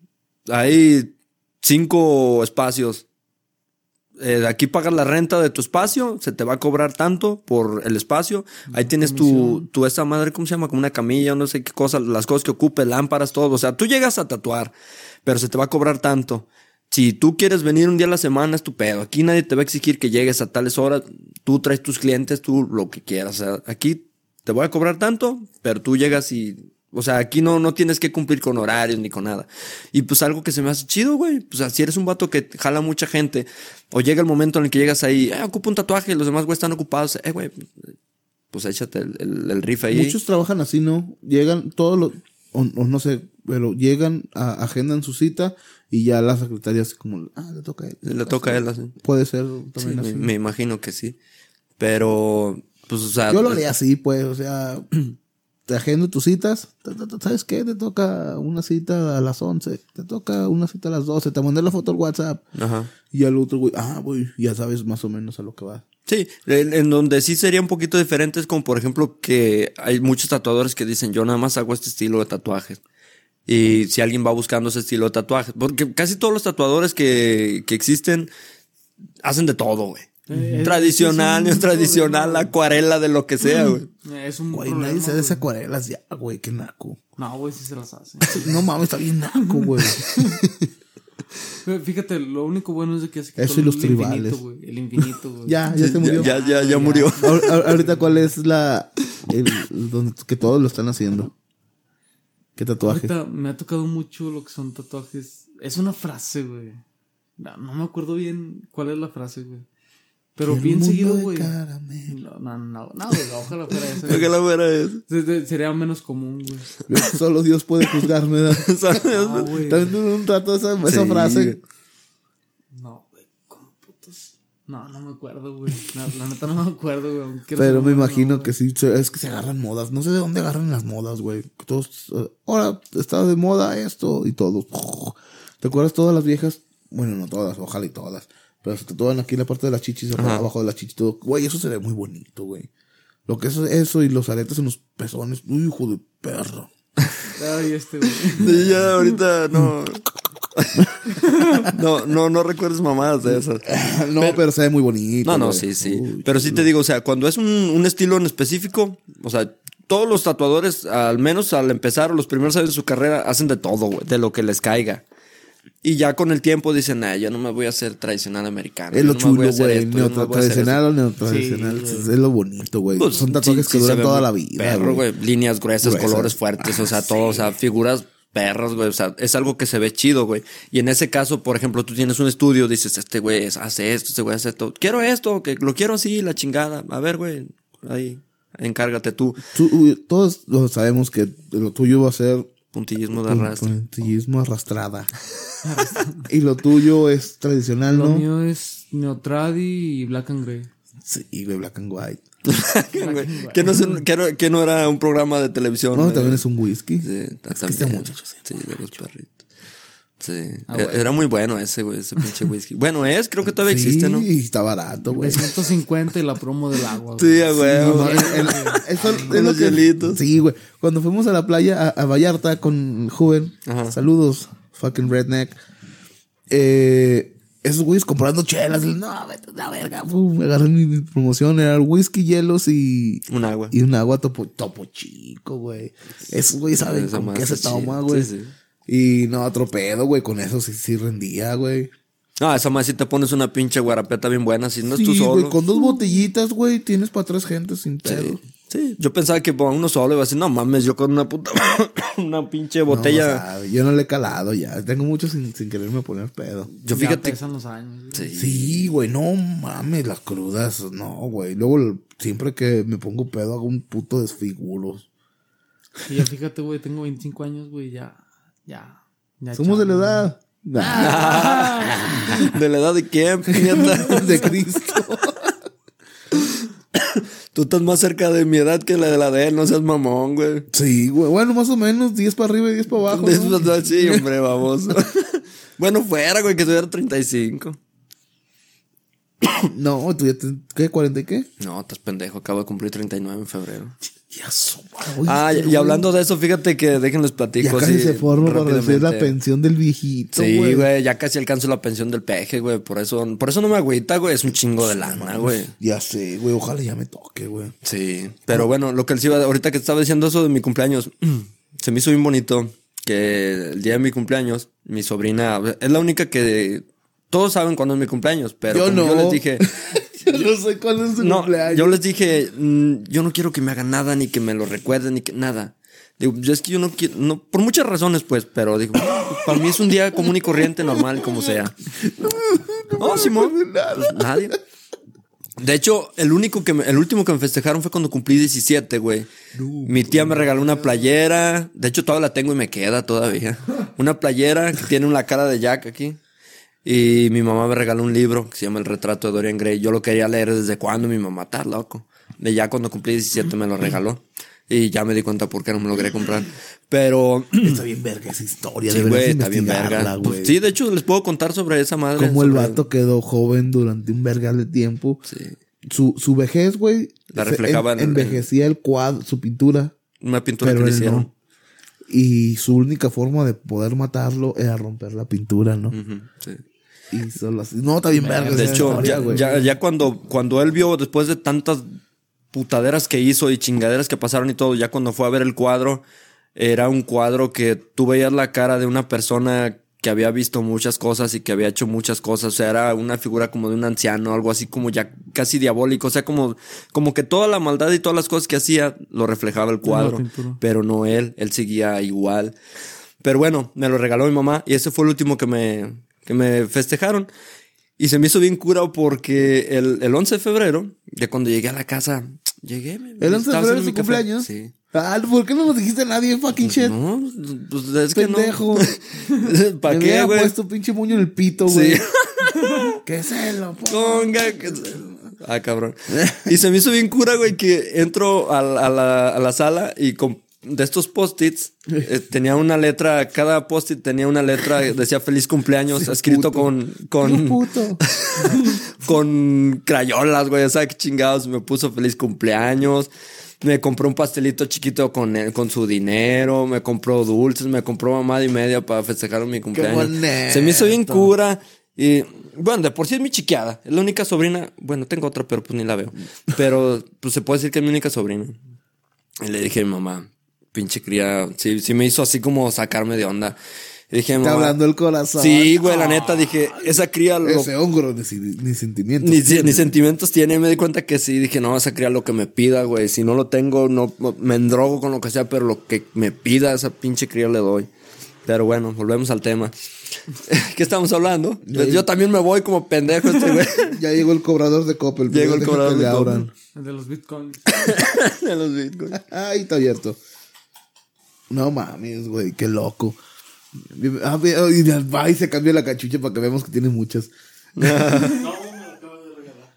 Hay 5 espacios. Aquí pagas la renta de tu espacio, se te va a cobrar tanto por el espacio. Ahí tienes tu esta madre, ¿cómo se llama? Como una camilla, no sé qué cosa, las cosas que ocupes, lámparas, todo. O sea, tú llegas a tatuar, pero se te va a cobrar tanto. Si tú quieres venir un día a la semana, es tu pedo. Aquí nadie te va a exigir que llegues a tales horas. Tú traes tus clientes, tú lo que quieras. O sea, aquí te voy a cobrar tanto, pero tú llegas y... O sea, aquí no tienes que cumplir con horarios ni con nada. Y pues algo que se me hace chido, güey. Pues si eres un vato que jala mucha gente, o llega el momento en el que llegas ahí, ocupa un tatuaje y los demás güey están ocupados, güey, pues échate el riff ahí. Muchos trabajan así, ¿no? Llegan todos los, o no sé, pero llegan, agendan su cita y ya la secretaria así como, le toca a él. Le toca a él así. Puede ser Sí, también así. me imagino que sí. Pero, pues, o sea... Yo lo haría así, pues, o sea... Te agendo tus citas. ¿Sabes qué? Te toca una cita a las 11. Te toca una cita a las 12. Te mandé la foto al WhatsApp. Ajá. Y al otro güey, güey, ya sabes más o menos a lo que va. Sí, en donde sí sería un poquito diferente es como, por ejemplo, que hay muchos tatuadores que dicen, yo nada más hago este estilo de tatuajes. Y si alguien va buscando ese estilo de tatuajes, porque casi todos los tatuadores que existen hacen de todo, güey. Tradicional, no es tradicional, acuarela, de lo que sea, güey. Es un Güey, problema, nadie se hace güey. acuarelas ya, güey, qué naco. No, güey, sí se las hace. No mames, está bien naco, güey. Fíjate, lo único bueno es de que se quitó Eso y los el tribales. infinito, güey. El infinito, güey. Ya se murió. Ya murió. Ahorita, ¿cuál es donde que todos lo están haciendo? ¿Qué tatuaje? Ahorita me ha tocado mucho lo que son tatuajes. Es una frase, güey. No me acuerdo bien cuál es la frase, güey. Pero Quiero bien un mundo seguido, de güey. caramelo. No, güey, ojalá fuera eso. ¿Qué la fuera eso? Sería menos común, güey. Solo Dios puede juzgarme. ¿verdad? No, güey. También un rato esa Sí. frase. No, güey, ¿cómo putos? No me acuerdo, güey. La neta no me acuerdo, güey. Pero me imagino que sí, es que se agarran modas. No sé de dónde agarran las modas, güey. Todos, ahora está de moda esto y todo. ¿Te acuerdas todas las viejas? Bueno, no todas, ojalá y todas. Pero se tatúan aquí en la parte de las chichis, abajo de las chichis, todo. Güey, eso se ve muy bonito, güey. Lo que es eso y los aretes en los pezones. Uy, hijo de perro. Ay, güey. Sí, ya ahorita no. no recuerdes mamadas de esas. No, pero se ve muy bonito. No, güey. sí. Uy, Pero sí te digo, o sea, cuando es un estilo en específico, o sea, todos los tatuadores, al menos al empezar o los primeros años de su carrera, hacen de todo, güey, de lo que les caiga. Y ya con el tiempo dicen, yo no me voy a hacer tradicional americano. Es lo yo no me voy a chulo, hacer güey. esto, yo no me voy a hacer Tradicional o neotradicional. Sí, Es lo bonito, güey. Pues, Son tatuajes sí, que sí duran se ve toda muy la vida. perro, güey. Líneas gruesas, Gruesas. colores fuertes, o sea, todo, o sea, figuras perras, güey. O sea, es algo que se ve chido, güey. Y en ese caso, por ejemplo, tú tienes un estudio, dices, este güey hace esto, este güey hace esto. Quiero esto, que lo quiero así, la chingada. A ver, güey, ahí, encárgate tú. Todos lo sabemos que lo tuyo va a ser Puntillismo de arrastre. puntillismo arrastrada. Y lo tuyo es tradicional, Lo ¿no? mío es Neotradi y Black and Grey. Sí, güey, black and white. Güey, que no era un programa de televisión. No, güey? también es un whisky. Sí, Es que este también. muchacho sí. Sí, de los perritos. Sí. Bueno. Era muy bueno ese, güey, ese pinche whisky. Bueno, creo que todavía Sí, existe, ¿no? y está barato, güey. De 150 y la promo del agua. Sí, a güey. No, eso es Con lo los que- hielitos. Sí, güey. Cuando fuimos a la playa, a Vallarta con Juven, Ajá. saludos, fucking redneck. Esos güeyes comprando chelas. No, vete a la verga. Pum, me agarré mi promoción. Era whisky, hielos y Un agua. un agua topo chico, güey. Esos güeyes saben Esa con más qué se está toma, chida. güey. Sí, sí. Y no, otro pedo, güey. Con eso sí rendía, güey. No, esa más si te pones una pinche guarapeta bien buena, si no es tú Sí, solo. güey, con 2 botellitas, güey, tienes para 3 gentes sin pedo. Sí, sí. Yo pensaba que por uno solo iba a decir, no mames, yo con una puta, una pinche botella. No, o sea, yo no le he calado ya. Tengo mucho sin quererme poner pedo. Yo Ya fíjate. pesan los años. Güey. Sí. Sí, güey, no mames, las crudas, no, güey. Luego, siempre que me pongo pedo, hago un puto desfiguro. Y ya fíjate, güey, tengo 25 años, güey, ya. Somos de la edad. ¿De la edad de quién, puñeta? De Cristo. Tú estás más cerca de mi edad que la de él, no seas mamón, güey. Sí, güey. Bueno, más o menos, 10 para arriba y 10 para abajo. ¿no? Sí, hombre, vamos. Bueno, fuera, güey, que tuviera 35. No, tú ya ¿qué? ¿40 y qué? No, estás pendejo, acabo de cumplir 39 en febrero. Ya suma, Y hablando de eso, fíjate que déjenles platico. Ya casi así, se forma para recibir la rápidamente. pensión del viejito, Sí, güey, ya casi alcanzo la pensión del peje, güey. Por eso no me agüita, güey. Es un chingo de lana, güey. Ya sé, güey. Ojalá ya me toque, güey. Sí, pero bueno, lo que les iba, ahorita que te estaba diciendo eso de mi cumpleaños, se me hizo bien bonito que el día de mi cumpleaños, mi sobrina, es la única que todos saben cuándo es mi cumpleaños, pero Yo como no. yo les dije, Yo no sé cuándo es su no, cumpleaños. yo les dije, yo no quiero que me hagan nada, ni que me lo recuerden, ni que nada. Digo, yo es que yo no quiero, no, por muchas razones, pues, pero digo, para mí es un día común y corriente, normal, como sea. No, Simón, pues, nadie. De hecho, el último que me festejaron fue cuando cumplí 17, güey. Mi tía me regaló una playera. De hecho, todavía la tengo y me queda todavía. Una playera que tiene la cara de Jack aquí. Y mi mamá me regaló un libro que se llama El retrato de Dorian Gray. Yo lo quería leer desde cuando mi mamá está loco. De ya cuando cumplí 17 me lo regaló. Y ya me di cuenta por qué no me lo quería comprar. Pero Está bien verga esa historia. sí, deberías güey, está bien investigarla, verga. güey. Pues, sí, de hecho, les puedo contar sobre esa madre. Como el sobre- vato quedó joven durante un vergal de tiempo. Sí. Su vejez, güey. La reflejaba en- envejecía el cuadro, su pintura. Una pintura Pero que le él hicieron. no. Y su única forma de poder matarlo era romper la pintura, ¿no? Ujú, sí. Y solo así. No, está bien verga. De esa hecho, historia, güey. ya cuando él vio, después de tantas putaderas que hizo y chingaderas que pasaron y todo, ya cuando fue a ver el cuadro, era un cuadro que tú veías la cara de una persona que había visto muchas cosas y que había hecho muchas cosas. O sea, era una figura como de un anciano, algo así como ya casi diabólico. O sea, como que toda la maldad y todas las cosas que hacía lo reflejaba el cuadro. pintura. Pero no él seguía igual. Pero bueno, me lo regaló mi mamá y ese fue el último que me festejaron. Y se me hizo bien cura porque el 11 de febrero, ya cuando llegué a la casa, llegué. ¿El 11 de estaba febrero haciendo es mi su café. cumpleaños? Sí. Ah, ¿por qué no nos dijiste a nadie, fucking shit? No, pues es que Pendejo. no. ¿Para Me qué, hubiera güey? puesto pinche moño en el pito, güey. Sí. ¿Qué celo, po? Conga. Ah, cabrón. Y se me hizo bien cura, güey, que entro a la sala y de estos post-its tenía una letra, cada post-it tenía una letra, decía feliz cumpleaños, Sí, escrito puto. Qué con puto. con crayolas, güey, o sea, qué chingados, me puso feliz cumpleaños. Me compró un pastelito chiquito con su dinero, me compró dulces, me compró mamada y media para festejar mi cumpleaños. bonito. Se me hizo bien cura. Y bueno, de por sí es mi chiqueada. Es la única sobrina. Bueno, tengo otra, pero pues ni la veo. Pero pues se puede decir que es mi única sobrina. Y le dije a mi mamá, pinche cría, sí me hizo así como sacarme de onda. Y dije, Está mamá, hablando el corazón. sí, güey, la neta, dije, esa cría Ese hongro ni sentimientos. ni sentimientos tiene. Y me di cuenta que sí. Dije, no, esa cría lo que me pida, güey. Si no lo tengo, no me endrogo con lo que sea, pero lo que me pida, esa pinche cría le doy. Pero bueno, volvemos al tema. ¿Qué estamos hablando? Yo también me voy como pendejo este güey. Ya llegó el cobrador de Coppel. Llegó el cobrador de Coppel. El de los bitcoins. De los bitcoins. Ay, está abierto. No mames, güey, qué loco. Y va y se cambia la cachucha para que veamos que tiene muchas. No, me lo acabo de regalar.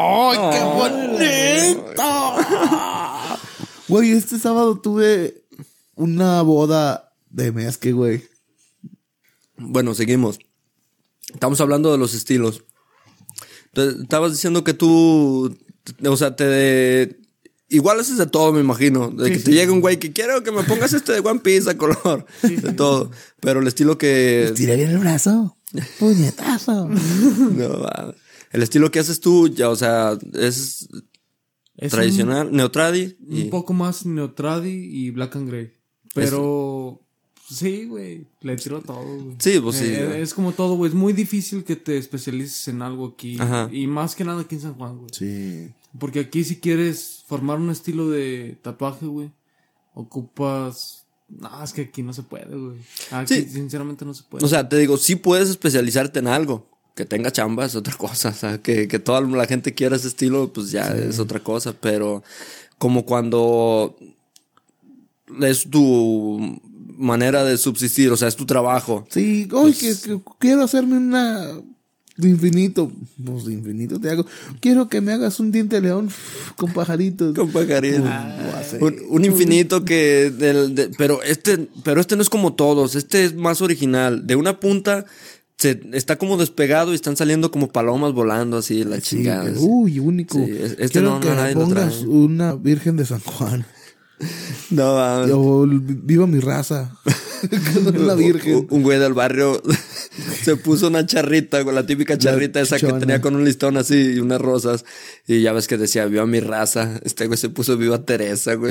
¡Ay, qué bonito! Güey, este sábado tuve una boda de mezque, güey. Bueno, seguimos. Estamos hablando de los estilos. Entonces, estabas diciendo que tú, o sea, igual haces de todo, me imagino. De que te llega un güey que quiero que me pongas este de One Piece a color. De todo. Pero el estilo que... Tira bien el brazo. Puñetazo. No, el estilo que haces tú, ya, o sea, es tradicional, neotradi. Un poco más neotradi y black and gray. Pero... Sí, güey. Le tiro a todo, güey. Sí, pues sí. Es como todo, güey. Es muy difícil que te especialices en algo aquí. Ajá. Y más que nada aquí en San Juan, güey. Sí. Porque aquí si quieres formar un estilo de tatuaje, güey, ocupas... No, es que aquí no se puede, güey. Aquí Sí. sinceramente no se puede. O sea, te digo, sí puedes especializarte en algo. Que tenga chamba es otra cosa. O sea, que toda la gente quiera ese estilo, pues ya es otra cosa. Pero como cuando es tu manera de subsistir, o sea, es tu trabajo. Sí, oye, que quiero hacerme una de infinito. Pues de infinito te hago. Quiero que me hagas un diente de león con pajaritos. Con pajarito. Voy a hacer. Un infinito que... pero este no es como todos. Este es más original. De una punta está como despegado y están saliendo como palomas volando así, la Sí, chingada. uy, único. Sí, este quiero no, que nadie me lo pongas trae. una virgen de San Juan. No, mames. O viva mi raza. La virgen. Un güey del barrio se puso una charrita, con la típica charrita esa que chichona. tenía con un listón así y unas rosas. Y ya ves que decía, viva mi raza. Este güey se puso viva Teresa, güey.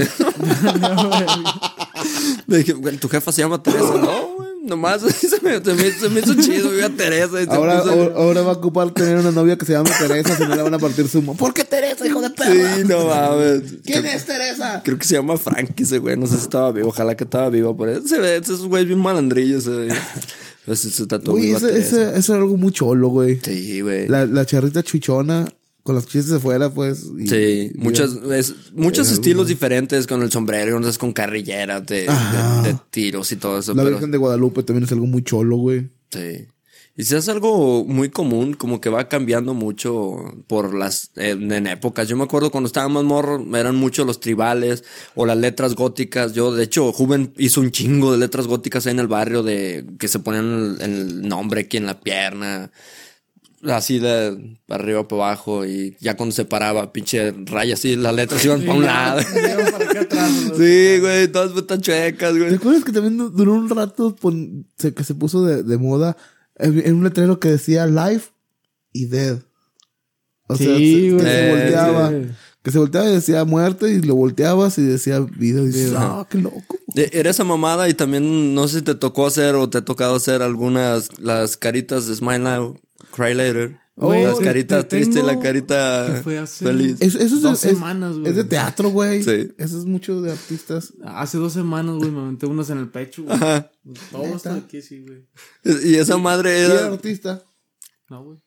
Le dije, güey, tu jefa se llama Teresa. No, güey, nomás se me hizo chido, viva Teresa. Y se Ahora va a ocupar tener una novia que se llama Teresa, si no le van a partir su ¿Por qué Teresa, hijo de perra? Sí, no mames. ¿Quién es Teresa? Creo que se llama Frankie ese güey. No sé si estaba vivo. Ojalá que estaba vivo por eso. Se ve, esos güeyes bien malandrillos. Se tatuó Uy, viva Teresa. eso es algo muy cholo, güey. Sí, güey. La charrita chichona, con las chiches de fuera, pues. Sí, muchos estilos diferentes con el sombrero, entonces con carrilleras de tiros y todo eso. La pero, Virgen de Guadalupe también es algo muy cholo, güey. sí. Y si es algo muy común, como que va cambiando mucho por en épocas. Yo me acuerdo cuando estaba más morro, eran muchos los tribales o las letras góticas. Yo, de hecho, Juven hizo un chingo de letras góticas ahí en el barrio que se ponían el nombre aquí en la pierna. Así de para arriba para abajo, y ya cuando se paraba, pinche raya así, las letras iban para un lado. Para acá atrás, ¿no? Sí, güey, todas están chuecas, ¿Te güey. acuerdas que también duró un rato que se puso de moda en un letrero que decía Life y Dead? O sea, Sí, que güey. se volteaba. Sí. Que se volteaba y decía muerte, y lo volteabas y decía vida. Y dices, qué loco. Era esa mamada, y también no sé si te tocó hacer o te ha tocado hacer las caritas de Smile Now, Cry Later. Güey, Las te caritas tristes y la tengo carita que fue hace- feliz. Eso es 2 semanas, güey. Es de teatro, güey. Sí. Eso es mucho de artistas. Hace 2 semanas, güey, me aventé unos en el pecho, güey. Ajá. Todo está aquí, sí, güey. Y esa madre ¿Y era era... artista? No, güey.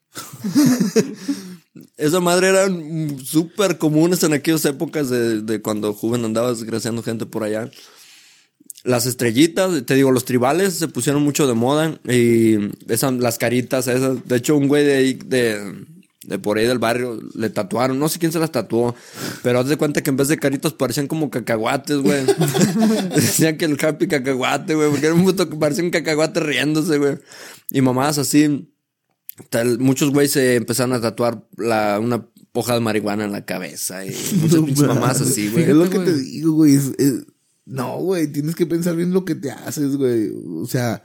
Esa madre eran súper comunes en aquellas épocas de cuando joven andaba desgraciando gente por allá. Las estrellitas, te digo, los tribales se pusieron mucho de moda. Y las caritas esas. De hecho, un güey de ahí, de por ahí del barrio, le tatuaron. No sé quién se las tatuó. Pero haz de cuenta que en vez de caritas parecían como cacahuates, güey. Decían que el happy cacahuate, güey. Porque era un puto que parecía un cacahuate riéndose, güey. Y mamadas así. Muchos güeyes se empezaron a tatuar una hoja de marihuana en la cabeza. Y muchas pinches mamadas así, güey. Es lo que te digo, güey. No, güey, tienes que pensar bien lo que te haces, güey. O sea,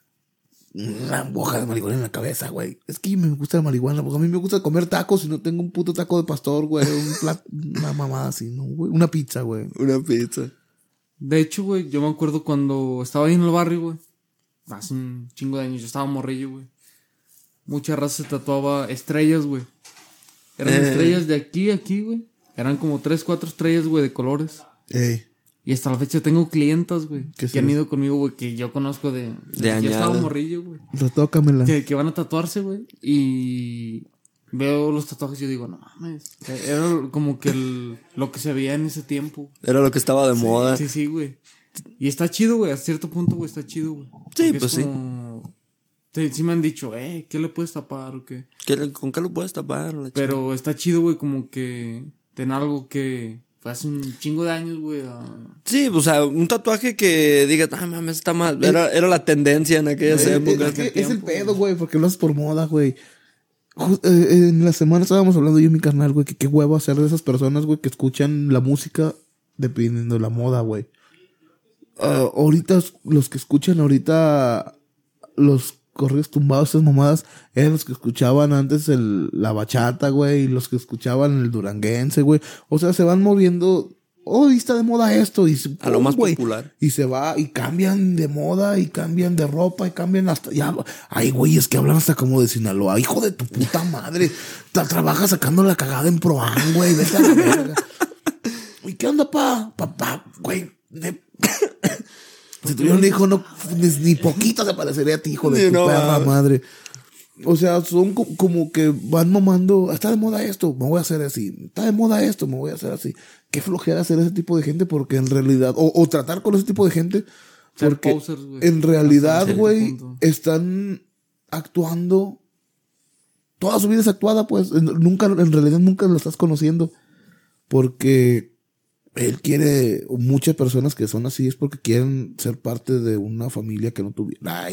una hoja de marihuana en la cabeza, güey. Es que me gusta la marihuana, porque a mí me gusta comer tacos y no tengo un puto taco de pastor, güey. Una mamada así, ¿no, güey? Una pizza, güey. Una pizza. De hecho, güey, yo me acuerdo cuando estaba ahí en el barrio, güey. Hace un chingo de años, yo estaba morrillo, güey. Mucha raza se tatuaba estrellas, güey. Eran estrellas de aquí a aquí, güey. Eran como 3, 4 estrellas, güey, de colores. Y hasta la fecha tengo clientas, güey, que han ido conmigo, güey, que yo conozco de añada. Yo estaba morrillo, güey. Retócamela. Que van a tatuarse, güey. Y veo los tatuajes y yo digo, no mames. Era como que lo que se veía en ese tiempo. Era lo que estaba de moda. Sí, güey. Y está chido, güey. A cierto punto, güey, está chido, güey. Sí, porque pues es como... Sí me han dicho, ¿qué le puedes tapar o qué? ¿Con qué lo puedes tapar? Pero está chido, güey, como que tener algo que fue hace un chingo de años, güey. Sí, o sea, un tatuaje que diga, mames, está mal. Era la tendencia en aquellas épocas. Es el pedo, güey, porque lo haces por moda, güey. En la semana estábamos hablando yo y mi carnal, güey, que qué huevo hacer de esas personas, güey, que escuchan la música dependiendo de la moda, güey. Ahorita, los que escuchan ahorita los corridos tumbados, esas mamadas, eran los que escuchaban antes la bachata, güey, y los que escuchaban el duranguense, güey. O sea, se van moviendo. Está de moda esto. Y a lo más popular. Y se va, y cambian de moda, y cambian de ropa, y cambian hasta... Hay güeyes que hablan hasta como de Sinaloa. Hijo de tu puta madre. Trabajas sacando la cagada en Proan, güey. Vete a la verga. ¿Y qué onda, papá, güey? Si tuviera un hijo, no, ni poquito se parecería a ti, hijo de tu perra madre. O sea, son como que van mamando. Está de moda esto, me voy a hacer así. Está de moda esto, me voy a hacer así. Qué flojera hacer ese tipo de gente, porque en realidad... O tratar con ese tipo de gente. Porque posers, en realidad, güey, están actuando. Toda su vida es actuada, pues. En realidad nunca lo estás conociendo. Porque... él quiere, muchas personas que son así es porque quieren ser parte de una familia que no tuvieron. A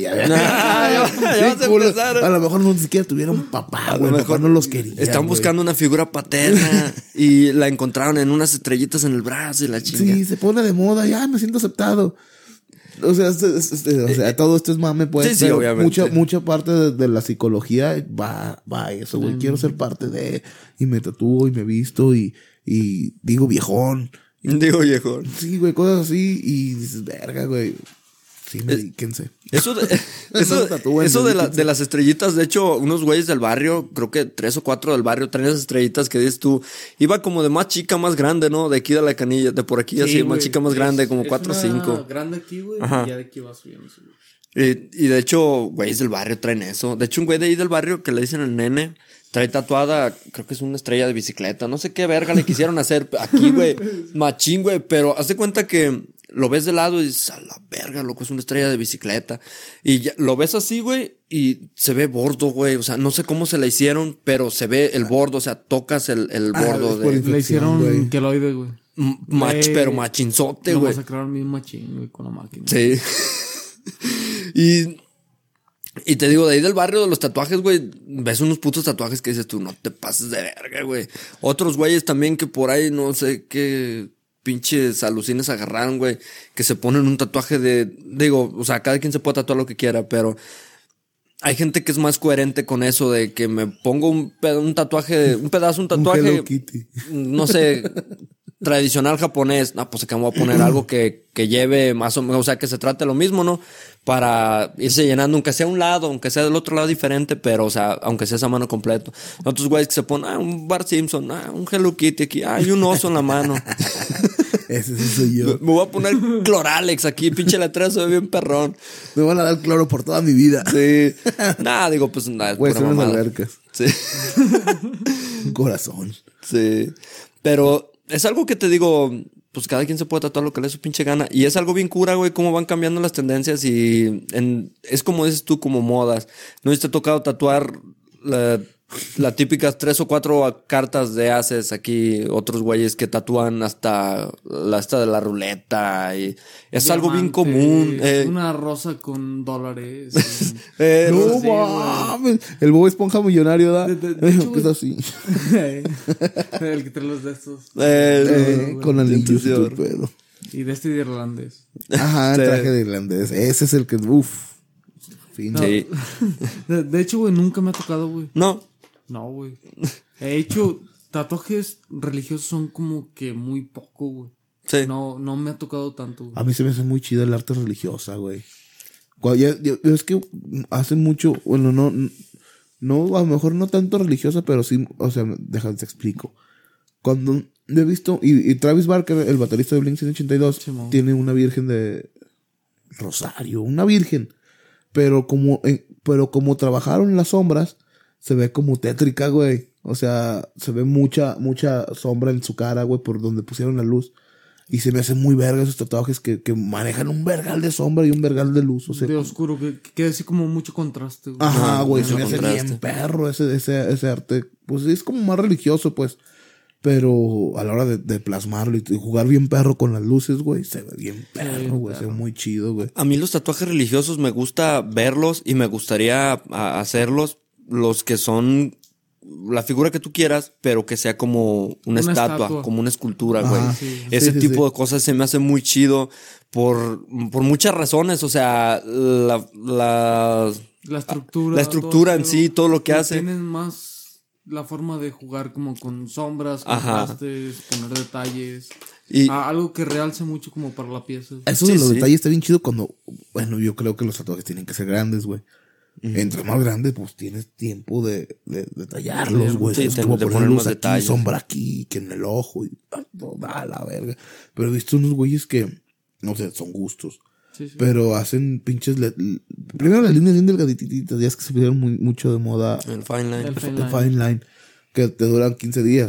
lo mejor no ni siquiera tuvieron papá, güey. A lo mejor no los querían. Están buscando una figura paterna y la encontraron en unas estrellitas en el brazo y la chinga. Sí, se pone de moda, ya me siento aceptado. O sea, todo esto es mame, pues. Sí, obviamente. Mucha parte de la psicología va a eso, güey. Quiero ser parte de, y me tatúo y me visto y digo viejón. Digo viejón. Sí, güey, cosas así. Y dices, verga, güey. Sí, medíquense. Eso de las estrellitas, de hecho, unos güeyes del barrio, creo que 3 o 4 del barrio, traen esas estrellitas que dices tú. Iba como de más chica, más grande, ¿no? De aquí de la canilla, de por aquí, sí, así, más chica, más grande, como 4 o 5. Grande aquí, güey, y ya de aquí va subiendo. Y de hecho, güeyes del barrio traen eso. De hecho, un güey de ahí del barrio que le dicen el nene, trae tatuada, creo que es una estrella de bicicleta. No sé qué verga le quisieron hacer aquí, güey. Machín, güey. Pero haz de cuenta que lo ves de lado y dices, a la verga, loco, es una estrella de bicicleta. Y ya, lo ves así, güey, y se ve bordo, güey. O sea, no sé cómo se la hicieron, pero se ve el bordo. O sea, tocas el bordo de... Le hicieron queloide, güey. Pero machinzote, güey. Vamos a crear un machín, güey, con la máquina. Sí. Y te digo, de ahí del barrio de los tatuajes, güey, ves unos putos tatuajes que dices tú, no te pases de verga, güey. Otros güeyes también que por ahí, no sé qué pinches alucines agarraron, güey, que se ponen un tatuaje o sea, cada quien se puede tatuar lo que quiera, pero hay gente que es más coherente con eso de que me pongo un tatuaje, un tatuaje, un Kitty. No sé, tradicional japonés. No, pues acá me voy a poner algo que lleve más o menos, o sea, que se trate lo mismo, ¿no? Para irse llenando, aunque sea un lado, aunque sea del otro lado diferente, pero, o sea, aunque sea esa mano completo. Otros güeyes que se ponen, un Bart Simpson, un Hello Kitty aquí, y un oso en la mano. Ese sí soy yo. Me voy a poner Cloralex aquí, pinche letrero, se ve bien perrón. Me van a dar cloro por toda mi vida. Sí. Nada, digo, pues nada, es Güey, pura son unas mamada. albercas. Sí. Un corazón. Sí. Pero es algo que te digo, pues cada quien se puede tatuar lo que le dé su pinche gana. Y es algo bien cura, güey, cómo van cambiando las tendencias y es como dices tú, como modas. ¿No te ha tocado tatuar las típicas 3 o 4 cartas de haces aquí? Otros güeyes que tatúan hasta esta de la ruleta y es algo bien común. Una rosa con dólares. No sí, mames. El Bob Esponja millonario, ¿da? De hecho, ¿Qué es así? El que trae los de estos. Con anillos y todo el sí. pedo. Y de este irlandés. Ajá, Sí. traje de irlandés. Ese es el que, fino. Sí. De hecho, güey, nunca me ha tocado, güey. No. No, güey. He hecho tatuajes religiosos son como que muy poco, güey. Sí. No me ha tocado tanto, güey. A mí se me hace muy chido el arte religiosa, güey. Es que hace mucho, bueno, no, a lo mejor no tanto religiosa, pero sí, o sea, déjame te explico. Cuando he visto, y Travis Barker, el baterista de Blink-182, Simón. tiene una virgen de Rosario, una virgen. Pero como trabajaron en las sombras, se ve como tétrica, güey. O sea, se ve mucha sombra en su cara, güey, por donde pusieron la luz. Y se me hacen muy verga esos tatuajes que manejan un vergal de sombra y un vergal de luz. O sea, De oscuro, que queda así como mucho contraste, güey. ajá, güey, mucho se me hace contraste. bien perro ese arte. Pues es como más religioso, pues. Pero a la hora de plasmarlo y jugar bien perro con las luces, güey, se ve bien perro, güey. Se ve muy chido, güey. A mí los tatuajes religiosos me gusta verlos y me gustaría hacerlos, los que son la figura que tú quieras, pero que sea como una estatua, como una escultura, güey. Ajá. Sí. Ese Sí, tipo sí. de cosas se me hace muy chido por muchas razones. O sea, La estructura. la estructura todo, en sí, todo lo que hace. Tienen más la forma de jugar como con sombras, Ajá. contrastes, poner detalles. Y Algo que realce mucho como para la pieza. Eso Sí, de los sí. detalles está bien chido cuando, bueno, yo creo que los tatuajes tienen que ser grandes, güey. Entre más grandes, pues tienes tiempo de tallarlos, güey. Sí, Es de como poner poner luz más aquí, detalles. sombra aquí, que en el ojo, y toda la verga. Pero he visto unos güeyes que, no sé, son gustos. Sí, sí. Pero hacen pinches. Primero las líneas bien delgadititas, ya es que se pusieron mucho de moda. el fine line. El fine El fine line, que te duran 15 días.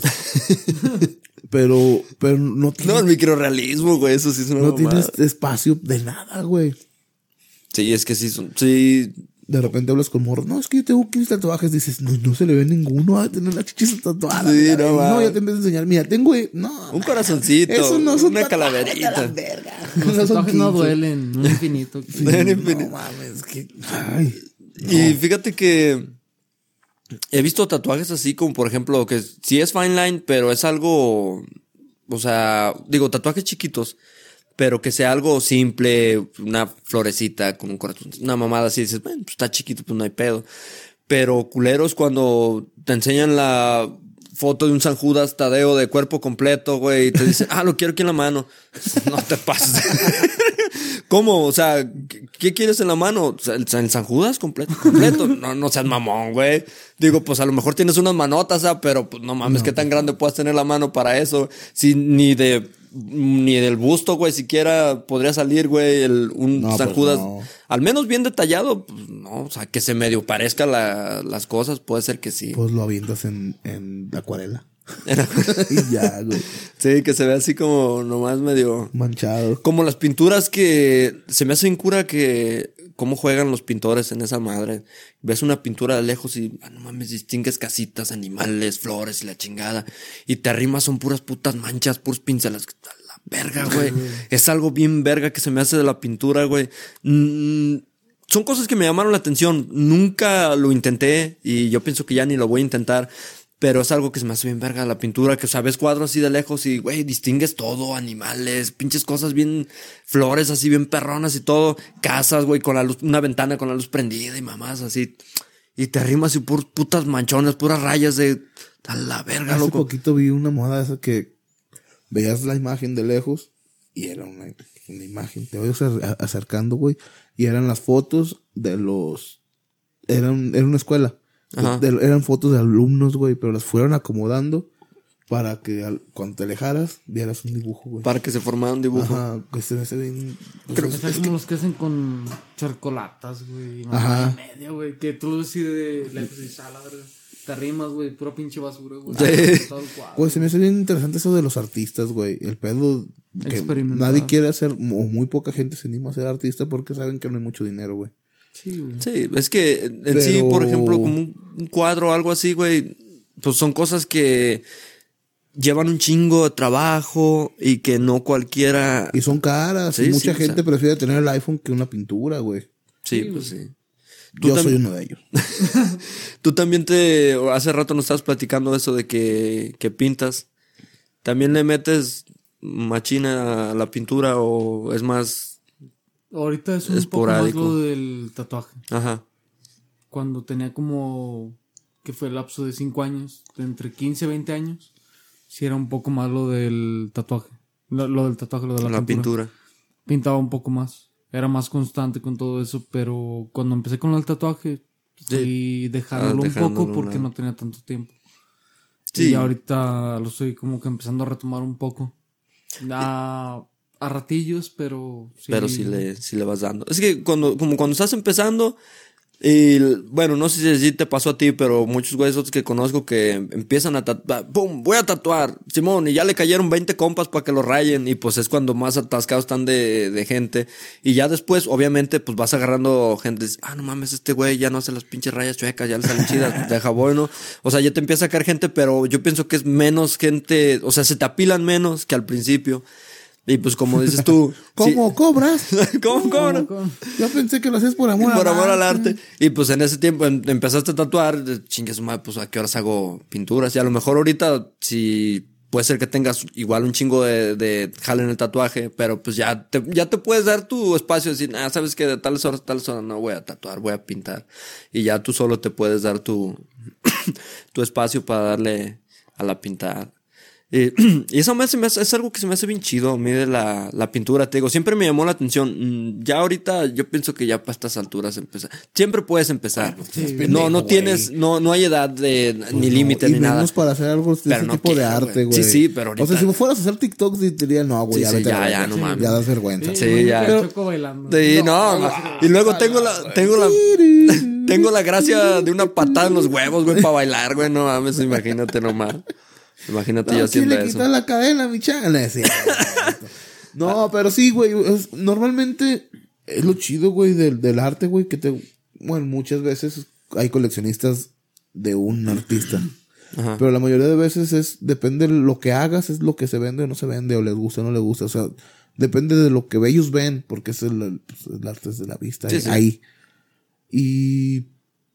pero no No, tienes, el microrealismo, güey, eso sí es una no mamada. tienes espacio de nada, güey. Sí, es que sí son, sí. De repente hablas con morros, no, es que yo tengo 15 tatuajes. Dices, no se le ve ninguno a tener las chichis tatuadas. Sí, mira, no y mames. ya te empiezas a enseñar, mira, tengo, no. Un corazoncito, Eso no son una tatuajes de la calaverita. verga. Los No son tatuajes no 15. duelen, un infinito. Sí, no mames, que, ay. Y fíjate que he visto tatuajes así como, por ejemplo, que sí es fine line, pero es algo, o sea, digo, tatuajes chiquitos, pero que sea algo simple, una florecita con un corazón, una mamada así, dices, bueno, pues está chiquito, pues no hay pedo. Pero culeros cuando te enseñan la foto de un San Judas Tadeo de cuerpo completo, güey, y te dicen, lo quiero aquí en la mano. No te pases. ¿Cómo? O sea, ¿qué quieres en la mano? O sea, ¿el San Judas completo? No seas mamón, güey. Digo, pues a lo mejor tienes unas manotas, pero pues no mames, ¿qué tan grande puedes tener la mano para eso? Si ni del busto, güey, siquiera podría salir, güey, un No, San pues Judas. no. Al menos bien detallado, pues no, o sea, que se medio parezca las cosas, puede ser que sí. Pues lo avientas en acuarela. Y ya, güey. Sí, que se ve así como nomás medio... Manchado. Como las pinturas que... Se me hace bien cura que... Cómo juegan los pintores en esa madre. Ves una pintura de lejos y... no mames, distingues casitas, animales, flores y la chingada. Y te arrimas, son puras putas manchas, puros pinceles. La verga, güey. Es algo bien verga que se me hace de la pintura, güey. Son cosas que me llamaron la atención. Nunca lo intenté y yo pienso que ya ni lo voy a intentar. Pero es algo que se me hace bien verga la pintura, que, o sea, ves cuadros así de lejos y, güey, distingues todo, animales, pinches cosas bien, flores así bien perronas y todo, casas, güey, con la luz, una ventana con la luz prendida y mamás así, y te arrimas y putas manchones, puras rayas de, a la verga, Hace loco. poquito vi una moda esa que veías la imagen de lejos y era una imagen. Te vas acercando, güey, y eran las fotos de los... Era una escuela. Ajá. Eran fotos de alumnos, güey, pero las fueron acomodando para que cuando te alejaras vieras un dibujo, güey. Para que se formara un dibujo. Ajá, que se me hace bien. Creo que es como los que hacen con charcolatas, güey. Ajá. Y media, güey. Que tú lo ves así de lejos y sala, verga. Te arrimas, güey. Pura pinche basura, güey. Sí. Todo el cuadro. Pues se me hace bien interesante eso de los artistas, güey. El pedo que Experimentar. nadie quiere hacer, o muy poca gente se anima a ser artista porque saben que no hay mucho dinero, güey. Sí, güey. Sí, es que en sí, por ejemplo, como un cuadro o algo así, güey, pues son cosas que llevan un chingo de trabajo y que no cualquiera... Y son caras. Sí, y mucha sí, gente o sea. prefiere tener el iPhone que una pintura, güey. Sí, pues sí. Yo soy uno de ellos. Tú también hace rato nos estabas platicando eso de que pintas. ¿También le metes machina a la pintura o es más... Ahorita es un Esporádico. poco más lo del tatuaje. Ajá. Cuando tenía como... que fue el lapso de 5 años. De entre 15 y 20 años. Sí era un poco más lo del tatuaje. Lo del tatuaje, lo de la pintura. Pintaba un poco más. Era más constante con todo eso. Pero cuando empecé con el tatuaje... fui dejándolo un poco porque no tenía tanto tiempo. Sí. Y ahorita lo estoy como que empezando a retomar un poco. A ratillos, pero sí. Pero sí le vas dando. Es que cuando estás empezando, y bueno, no sé si te pasó a ti, pero muchos güeyes otros que conozco que empiezan a tatuar, ¡pum! Voy a tatuar, Simón, y ya le cayeron 20 compas para que lo rayen, y pues es cuando más atascados están de gente. Y ya después, obviamente, pues vas agarrando gente, no mames, este güey ya no hace las pinches rayas chuecas, ya le salen chidas, deja bueno. O sea, ya te empieza a caer gente, pero yo pienso que es menos gente, o sea, se te apilan menos que al principio. Y pues como dices tú... ¿Cómo cobras? ¿Cómo cobras? Yo pensé que lo hacías por amor Al arte. Y pues en ese tiempo empezaste a tatuar, chingue su madre, pues a qué horas hago pinturas. Y a lo mejor ahorita, si puede ser que tengas igual un chingo de jale en el tatuaje, pero pues ya te puedes dar tu espacio y decir, sabes que de tales horas no voy a tatuar, voy a pintar. Y ya tú solo te puedes dar tu espacio para darle a la pintar. Y eso es algo que se me hace bien chido a mí de la pintura, te digo, siempre me llamó la atención. Ya ahorita yo pienso que ya para estas alturas siempre puedes empezar. Sí, no tienes, no hay edad ni límite y ni nada. menos para hacer algo de Pero ese no tipo de quiero, arte, güey. güey. Sí, pero ahorita... O sea, si fueras a hacer TikToks, diría, no, güey, Sí, ya, no mames. Ya das vergüenza. Sí, ya. Pero, Choco bailando. Sí, y luego tengo la gracia de una patada en los huevos, güey, para bailar, güey, no mames, imagínate nomás. Imagínate yo ¿Quién haciendo le eso. quita la cadena, mi chana? No, pero sí, güey. Normalmente es lo chido, güey, del arte, güey, bueno, muchas veces hay coleccionistas de un artista. Ajá. Pero la mayoría de veces depende de lo que hagas, es lo que se vende o no se vende, o les gusta o no les gusta. O sea, depende de lo que ellos ven, porque es el arte es de la vista. Sí, sí. Ahí. Y...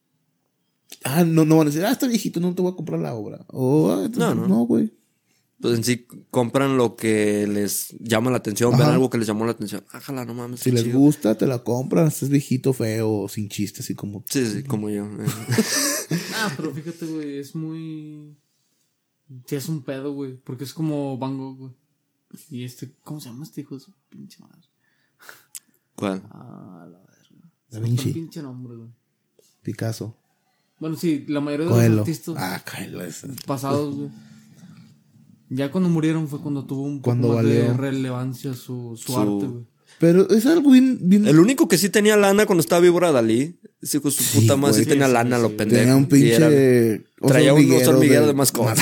no van a decir, está viejito, no te voy a comprar la obra. No, güey. Pues en sí compran lo que les llama la atención, ven algo que les llamó la atención. Ájala, no mames. Si les chido. gusta, te la compran. Es viejito, feo, sin chiste, así como... Sí, como yo. Pero fíjate, güey, es muy... Sí, es un pedo, güey, porque es como Van Gogh, güey. Y ¿cómo se llama este hijo de su pinche madre? ¿Cuál? La verga. Da Vinci. El pinche nombre, güey. Picasso. Bueno, sí, la mayoría de Coelho. los artistas Coelho ese. pasados, güey. Ya cuando murieron fue cuando tuvo un poco Cuando más de valió. relevancia su arte, güey. Pero es algo bien... El único que sí tenía lana cuando estaba vivo era Dalí. Ese hijo de su puta madre sí güey. tenía lana, lo pendejo. Tenía un pinche... Traía un oso hormiguero de mascota.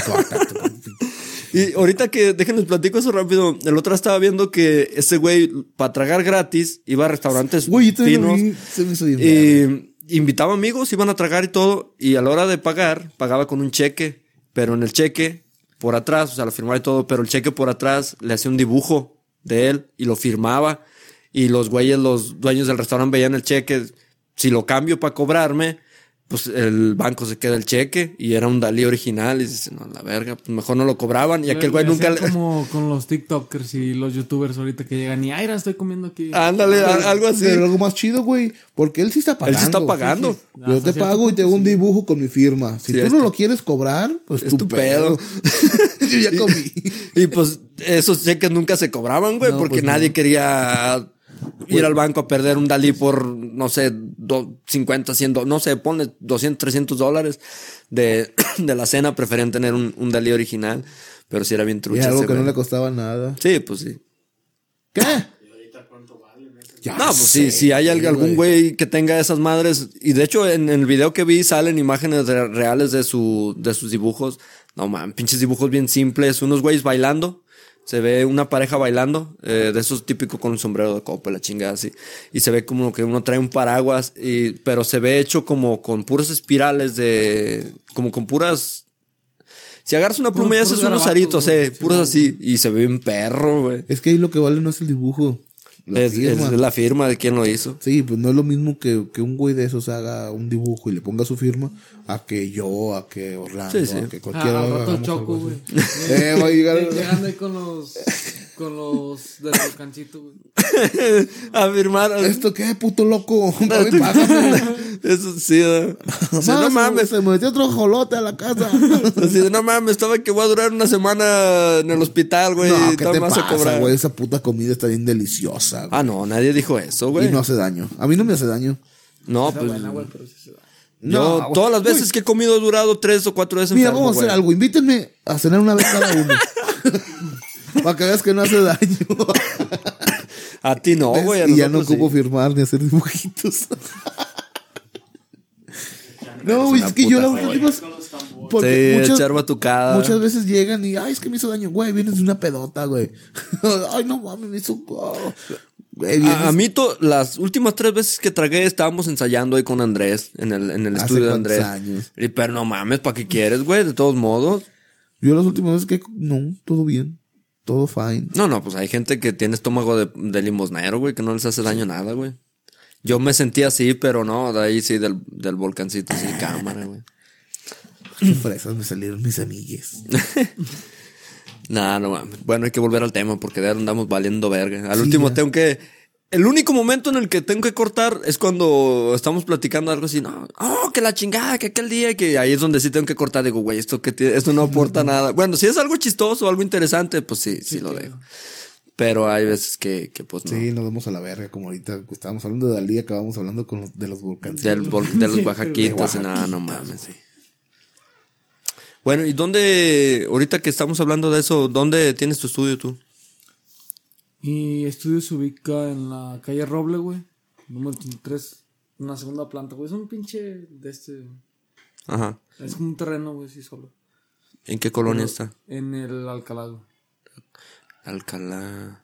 Y ahorita que déjenles platico eso rápido. El otro estaba viendo que ese güey, para tragar gratis, iba a restaurantes Güey, yo finos. también se me hizo bien verga. Y invitaba amigos, iban a tragar y todo. Y a la hora de pagar, pagaba con un cheque. Pero en el cheque, por atrás, o sea, lo firmaba y todo. Pero el cheque por atrás le hacía un dibujo de él y lo firmaba. Y los güeyes, los dueños del restaurante veían el cheque. Si lo cambio para cobrarme, pues el banco se queda el cheque. Y era un Dalí original. Y dice, no, la verga, pues mejor no lo cobraban. Y aquel güey nunca... Como con los TikTokers y los YouTubers ahorita que llegan y, ¡ay, estoy comiendo aquí! Ándale, algo así. Pero algo más chido, güey. Porque él sí está pagando. Él sí está pagando. Yo Hasta te pago y te hago un dibujo con mi firma. Si Sí, tú no lo quieres cobrar, pues es tu pedo. Yo ya comí. Y pues esos cheques nunca se cobraban, güey, No, porque pues nadie quería ir al banco a perder un Dalí por, no sé, 50, 100, no sé, ponle $200, $300 de la cena. Preferían tener un Dalí original. Pero sí era bien Y trucha. algo ese que no güey. le costaba nada. Sí, pues sí. ¿Qué? ¿Y ahorita cuánto vale? Ya No, pues sé, sí, si hay algún güey que tenga esas madres. Y de hecho, en el video que vi salen imágenes reales de sus dibujos. No, man, pinches dibujos bien simples. Unos güeyes bailando. Se ve una pareja bailando, de esos típicos con un sombrero de copa, la chingada así. Y se ve como que uno trae un paraguas, pero se ve hecho como con puras espirales como con puras... Si agarras una pluma y haces unos aritos, puros así. Y se ve bien perro, güey. Es que ahí lo que vale no es el dibujo. Es la firma de quien lo hizo. Sí, pues no es lo mismo que un güey de esos haga un dibujo y le ponga su firma a que Orlando, Sí. a que cualquiera. Al rato hagamos Choco, algo güey. así. Va a llegar. Llegando ahí con los del volcancito, güey. A firmar. ¿Esto qué, puto loco? Papi, págame. Eso sí, sí, no mames. Se me metió otro jolote a la casa. Así de, no mames, estaba que voy a durar una semana en el hospital, güey. No, y ¿qué te te vas a pasa, cobrar. güey? Esa puta comida está bien deliciosa, güey. Ah, no, nadie dijo eso, güey. Y no hace daño. A mí no me hace daño. No, Está pues. buena, güey, pero sí se da. Yo, No, todas las güey. veces que he comido he durado 3 o 4 veces Mira, enfermo, vamos a hacer güey. algo. Invítenme a cenar una vez cada uno. Para que veas que no hace daño. A ti no, güey. a Y ya no nosotros ocupo sí. firmar ni hacer dibujitos. No, güey, es que yo las últimas. Porque Sí, echar batucada. muchas veces llegan y, ay, es que me hizo daño, güey, vienes de una pedota, güey. Ay, no mames, me hizo. Oh. Güey, vienes- A mí las últimas 3 veces que tragué estábamos ensayando ahí con Andrés en el ¿Hace estudio de cuántos Andrés. años? Pero no mames, ¿para qué quieres, güey? De todos modos. Yo las últimas veces que. No, todo bien. Todo fine. No, pues hay gente que tiene estómago de limosnero, güey, que no les hace daño nada, güey. Yo me sentí así, pero no, de ahí sí, del volcancito, sí, cámara, güey. Qué fresas me salieron mis amigues. Nah, no mames. Bueno, hay que volver al tema porque de ahora andamos valiendo verga. Al último tengo que... El único momento en el que tengo que cortar es cuando estamos platicando algo así, no, que la chingada, que aquel día, que ahí es donde sí tengo que cortar. Digo, güey, esto no aporta nada. Bueno, si es algo chistoso o algo interesante, pues sí lo dejo. Pero hay veces que pues no. Sí, nos vamos a la verga, como ahorita estábamos hablando de Dalí, acabamos hablando de los volcanes. De los oaxaquitos, y nada, no mames. Sí. Bueno, ¿y dónde, ahorita que estamos hablando de eso, dónde tienes tu estudio tú? Mi estudio se ubica en la calle Roble, güey. Número 33, en la segunda planta, güey. Es un pinche de este. Ajá. Es como un terreno, güey, sí, solo. ¿En qué colonia está? En el Alcalá, güey. Alcalá.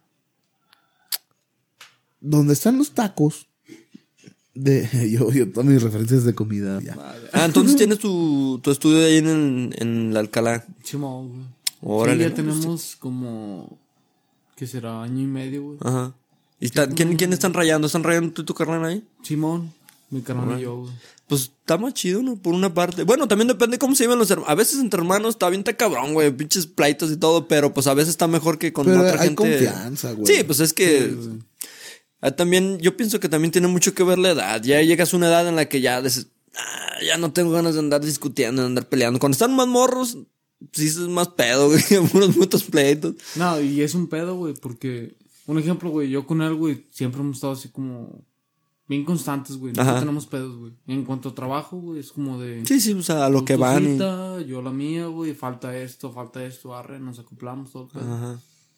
Donde están los tacos. Yo todas mis referencias de comida. Ya. Ah, entonces tienes tu estudio ahí en la Alcalá. Chimón, güey. Órale. Sí, ya tenemos como. ¿Qué será? Año y medio, güey. Ajá. ¿Y quién están rayando? ¿Están rayando tú y tu carnal ahí? Simón, mi carnal y yo, güey. Pues está más chido, ¿no? Por una parte. Bueno, también depende cómo se llevan los hermanos. A veces entre hermanos está bien cabrón, güey. Pinches pleitos y todo. Pero pues a veces está mejor que con Pero otra hay gente. confianza, güey. Sí, pues es que. También, yo pienso que también tiene mucho que ver la edad. Ya llegas a una edad en la que ya dices, ya no tengo ganas de andar discutiendo, de andar peleando. Cuando están más morros, sí es más pedo, güey. Unos muchos pleitos. No, y es un pedo, güey, porque... Un ejemplo, güey, yo con él, güey, siempre hemos estado así como... Bien constantes, güey. Ajá. No tenemos pedos, güey. En cuanto a trabajo, güey, es como de... Sí, o sea, a lo tú que tu van. cita, yo la mía, güey. Falta esto, arre, nos acoplamos, todo el pedo. Ajá.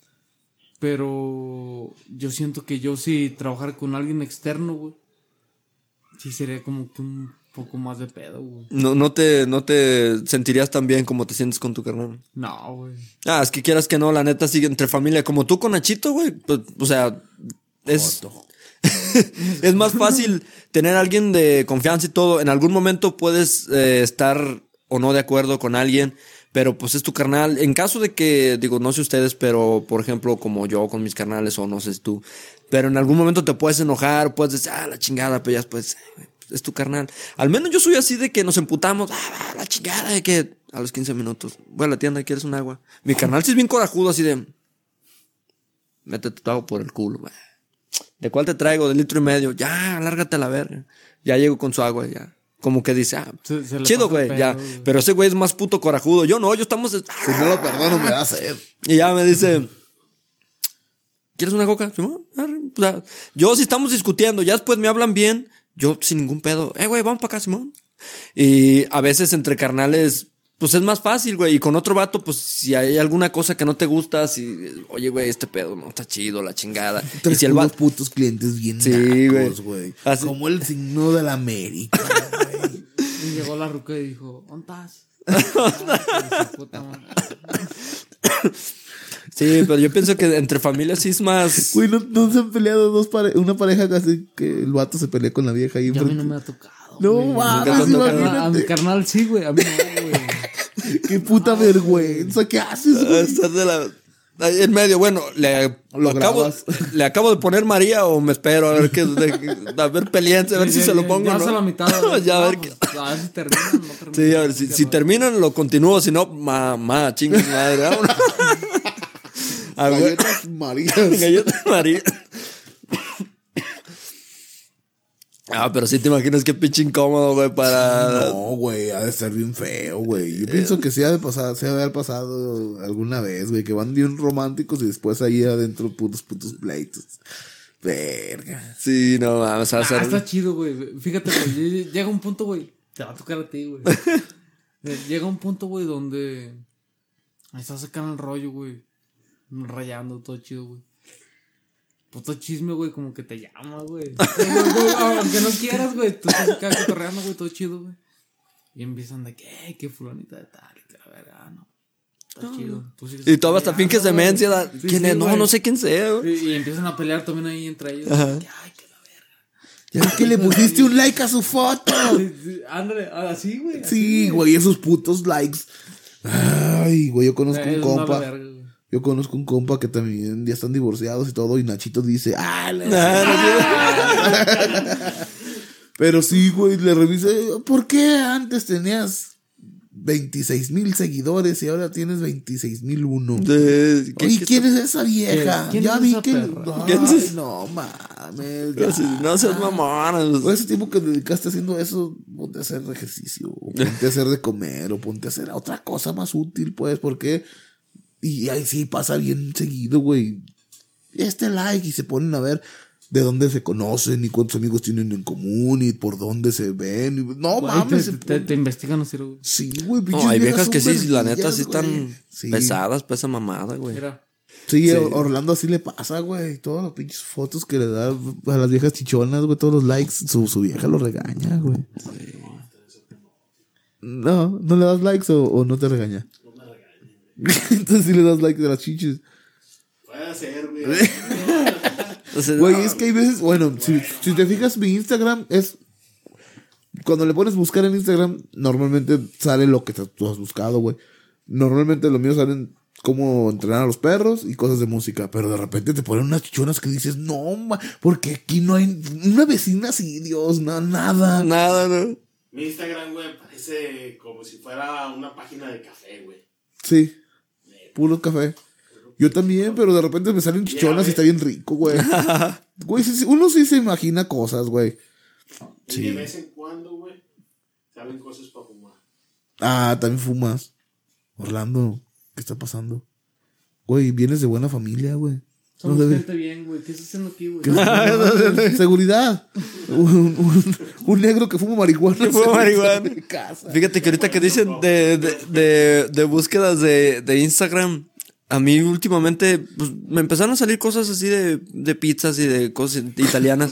Pero yo siento que yo sí trabajar con alguien externo, güey. Sí sería como que un poco más de pedo, güey. No te sentirías tan bien como te sientes con tu carnal. No, güey. Ah, es que quieras que no, la neta sigue entre familia. Como tú con Nachito, güey. Pues, o sea, es más fácil tener a alguien de confianza y todo. En algún momento puedes estar o no de acuerdo con alguien, pero pues es tu carnal. En caso de que, digo, no sé ustedes, pero por ejemplo, como yo con mis carnales o no sé tú, pero en algún momento te puedes enojar, puedes decir, la chingada, pero ya después es tu carnal. Al menos yo soy así de que nos emputamos, la chingada, de que a los 15 minutos, voy a la tienda, ¿quieres un agua? Mi carnal sí es bien corajudo, así de, métete tu agua por el culo, güey. ¿De cuál te traigo? De 1,5 litros. Ya, lárgate a la verga. Ya llego con su agua, ya. Como que dice, Se le chido, pasa el güey, ya. pedo, güey. Pero ese güey es más puto corajudo. Yo no, yo estamos... Si no lo perdono, me da sed. Y ya me dice, ¿quieres una coca? ¿Sí, no? O sea, yo si estamos discutiendo, ya después me hablan bien, yo sin ningún pedo, güey, vamos para acá, Simón. Y a veces entre carnales, pues es más fácil, güey. Y con otro vato, pues si hay alguna cosa que no te gusta, oye, güey, este pedo no está chido, la chingada. Y si el unos vato, putos clientes bien Sí, nacos, güey. Así- Como el signo de la América, güey. Y llegó la ruca y dijo, ¿dónde estás? Ah, su puta madre. sí, pero yo pienso que entre familias sí es más. Güey, ¿no se han peleado una pareja casi que el vato se pelea con la vieja ahí Ya a mí no enfrente? me ha tocado. No, güey. mames, A mi imagínate. carnal sí, güey. A mí no, güey. Qué puta vergüenza, ¿qué haces, güey? Estar ahí en medio, bueno, Lo grabas. le acabo de poner María o me espero a ver a ver peleense, a ver si se lo pongo, Ya ¿no? a la mitad. güey. Ya a ver No, qué. pues, a ver si terminan, no terminan. Sí, a ver, si terminan lo continúo, si no, mamá, chingas madre, vámonos. A ver, Galletas Marías. galletas María. Pero sí te imaginas qué pinche incómodo, güey, para. No, güey, ha de ser bien feo, güey. Yo pienso que sí ha de haber pasado alguna vez, güey, que van bien románticos y después ahí adentro putos pleitos. Verga. Sí, no mames, va a ser. Está chido, güey. Fíjate, güey. Llega un punto, güey. Te va a tocar a ti, güey. Llega un punto, güey, donde estás sacando el rollo, güey. Rayando, todo chido, güey. Puto chisme, güey, como que te llama, güey. Aunque no quieras, güey. Tú estás acá cotorreando, güey, todo chido, güey. Y empiezan de que fulanita de tal, que la verga, no. Está chido. Tú sigues Y todo hasta finges peleando, demencia. güey. Sí, ¿Quién sí, es? No, güey. no sé quién sea, güey. Y empiezan a pelear también ahí entre ellos. Ajá. Que, ay, que la verga. Ya ves que le pusiste un like a su foto. Sí, sí, ándale, así, güey. así, Sí, güey, esos putos likes. Ay, güey, yo conozco un Es una compa. verga, güey. Yo conozco un compa que también ya están divorciados y todo. Y Nachito dice, pero sí, güey, le revisé. ¿Por qué antes tenías 26,000 seguidores y ahora tienes 26,001? ¿Y quién es esa vieja? ¿Quién Ya es vi esa que. perra? Ay, no mames. ya. No seas mamón. Todo ese tiempo que dedicaste haciendo eso, ponte a hacer ejercicio, o ponte a hacer de comer, o ponte a hacer otra cosa más útil, pues, porque. Y ahí sí pasa bien seguido, güey. Like, y se ponen a ver de dónde se conocen y cuántos amigos tienen en común y por dónde se ven. Y, no Güey, mames. te investigan, no sirve, güey. Sí, güey. No, pinches hay viejas que súper sí, la neta, sí bellas, güey. están Sí. pesadas para esa mamada, güey. Mira. Sí, a Orlando así le pasa, güey. Todas las pinches fotos que le da a las viejas chichonas, güey. Todos los likes. Su vieja lo regaña, güey. No le das likes o no te regaña. No me regañen, güey. Entonces sí le das likes de las chichis. Puede ser, güey. Entonces, Güey, es que hay veces, bueno, si te fijas, mi Instagram es. Cuando le pones buscar en Instagram, normalmente sale lo que tú has buscado, güey. Normalmente lo mío salen cómo entrenar a los perros y cosas de música. Pero de repente te ponen unas chichonas que dices, no, porque aquí no hay una vecina así, Dios, no, nada. nada, ¿no? Mi Instagram, güey, parece como si fuera una página de café, güey. Sí, puro café. Yo también, pero de repente me salen chichonas y está bien rico, güey. Güey, uno sí se imagina cosas, güey. Y Sí. de vez en cuando, güey, salen cosas para fumar. Ah, también fumas. Orlando, ¿qué está pasando? Güey, vienes de buena familia, güey. Somos No debe- gente bien, güey. ¿Qué estás haciendo aquí, güey? Seguridad. Un negro que fuma marihuana. Que fuma marihuana. En casa. Fíjate que ahorita que dicen de búsquedas de Instagram, a mí últimamente pues, me empezaron a salir cosas así de pizzas y de cosas italianas.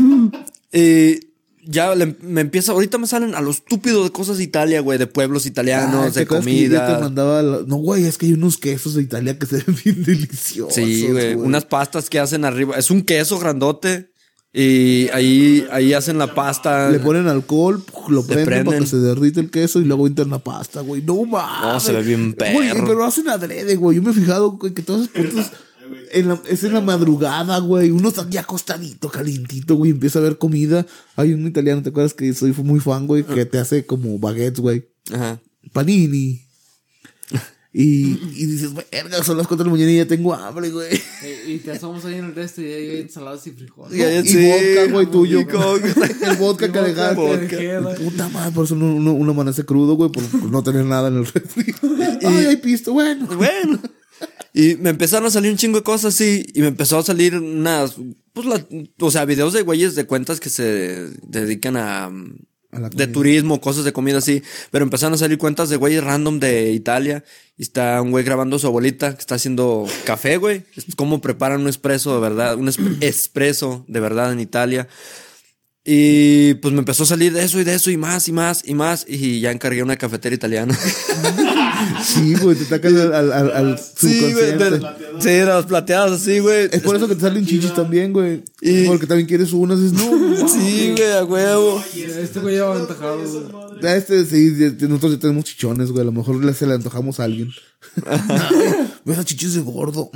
Ya me empieza, ahorita me salen a lo estúpido de cosas de Italia, güey, de pueblos italianos, ¿te de acuerdas que yo te comida. mandaba no, güey, es que hay unos quesos de Italia que se ven bien deliciosos. Sí, güey, unas pastas que hacen arriba. Es un queso grandote y ahí hacen la pasta. Le ponen alcohol, lo prenden para prenden. que se derrite el queso y luego entran la pasta, güey. No mames. No, se ve bien Güey, perro. pero hacen adrede, güey. Yo me he fijado, güey, que todos esos puntos es en la madrugada, güey. Uno está ya acostadito, calientito, güey. Empieza a ver comida. Hay un italiano, ¿te acuerdas que soy muy fan, güey? Que te hace como baguettes, güey. Ajá. Panini. Y dices, verga, son las 4 de la mañana y ya tengo hambre, güey. Y te asomos ahí en el resto y hay ensaladas y frijoles. Y vodka, güey, tuyo. Y coca. El vodka que dejaste. Vodka. Puta madre, por eso uno amanece crudo, güey, por no tener nada en el refri. Ay, hay pisto, bueno. Bueno. Y me empezaron a salir un chingo de cosas así. Y me empezó a salir unas... Pues o sea, videos de güeyes de cuentas que se dedican a la de comida. turismo, cosas de comida así. Pero empezaron a salir cuentas de güeyes random de Italia. Y está un güey grabando a su abuelita que está haciendo café, güey. Es cómo preparan un espresso de verdad. Un espresso de verdad en Italia. Y pues me empezó a salir de eso y más y más y más. Y ya encargué una cafetera italiana. Sí, güey, te atacan al Sí, güey. subconsciente. Sí, de las plateadas así, güey. Es por eso que te salen chichis también, güey. Y- Porque también quieres unas, dices, no. Sí, güey, a huevo. Este güey lleva aventajado, güey. Nosotros ya tenemos chichones, güey. A lo mejor se le antojamos a alguien. Ve esas chichis de gordo.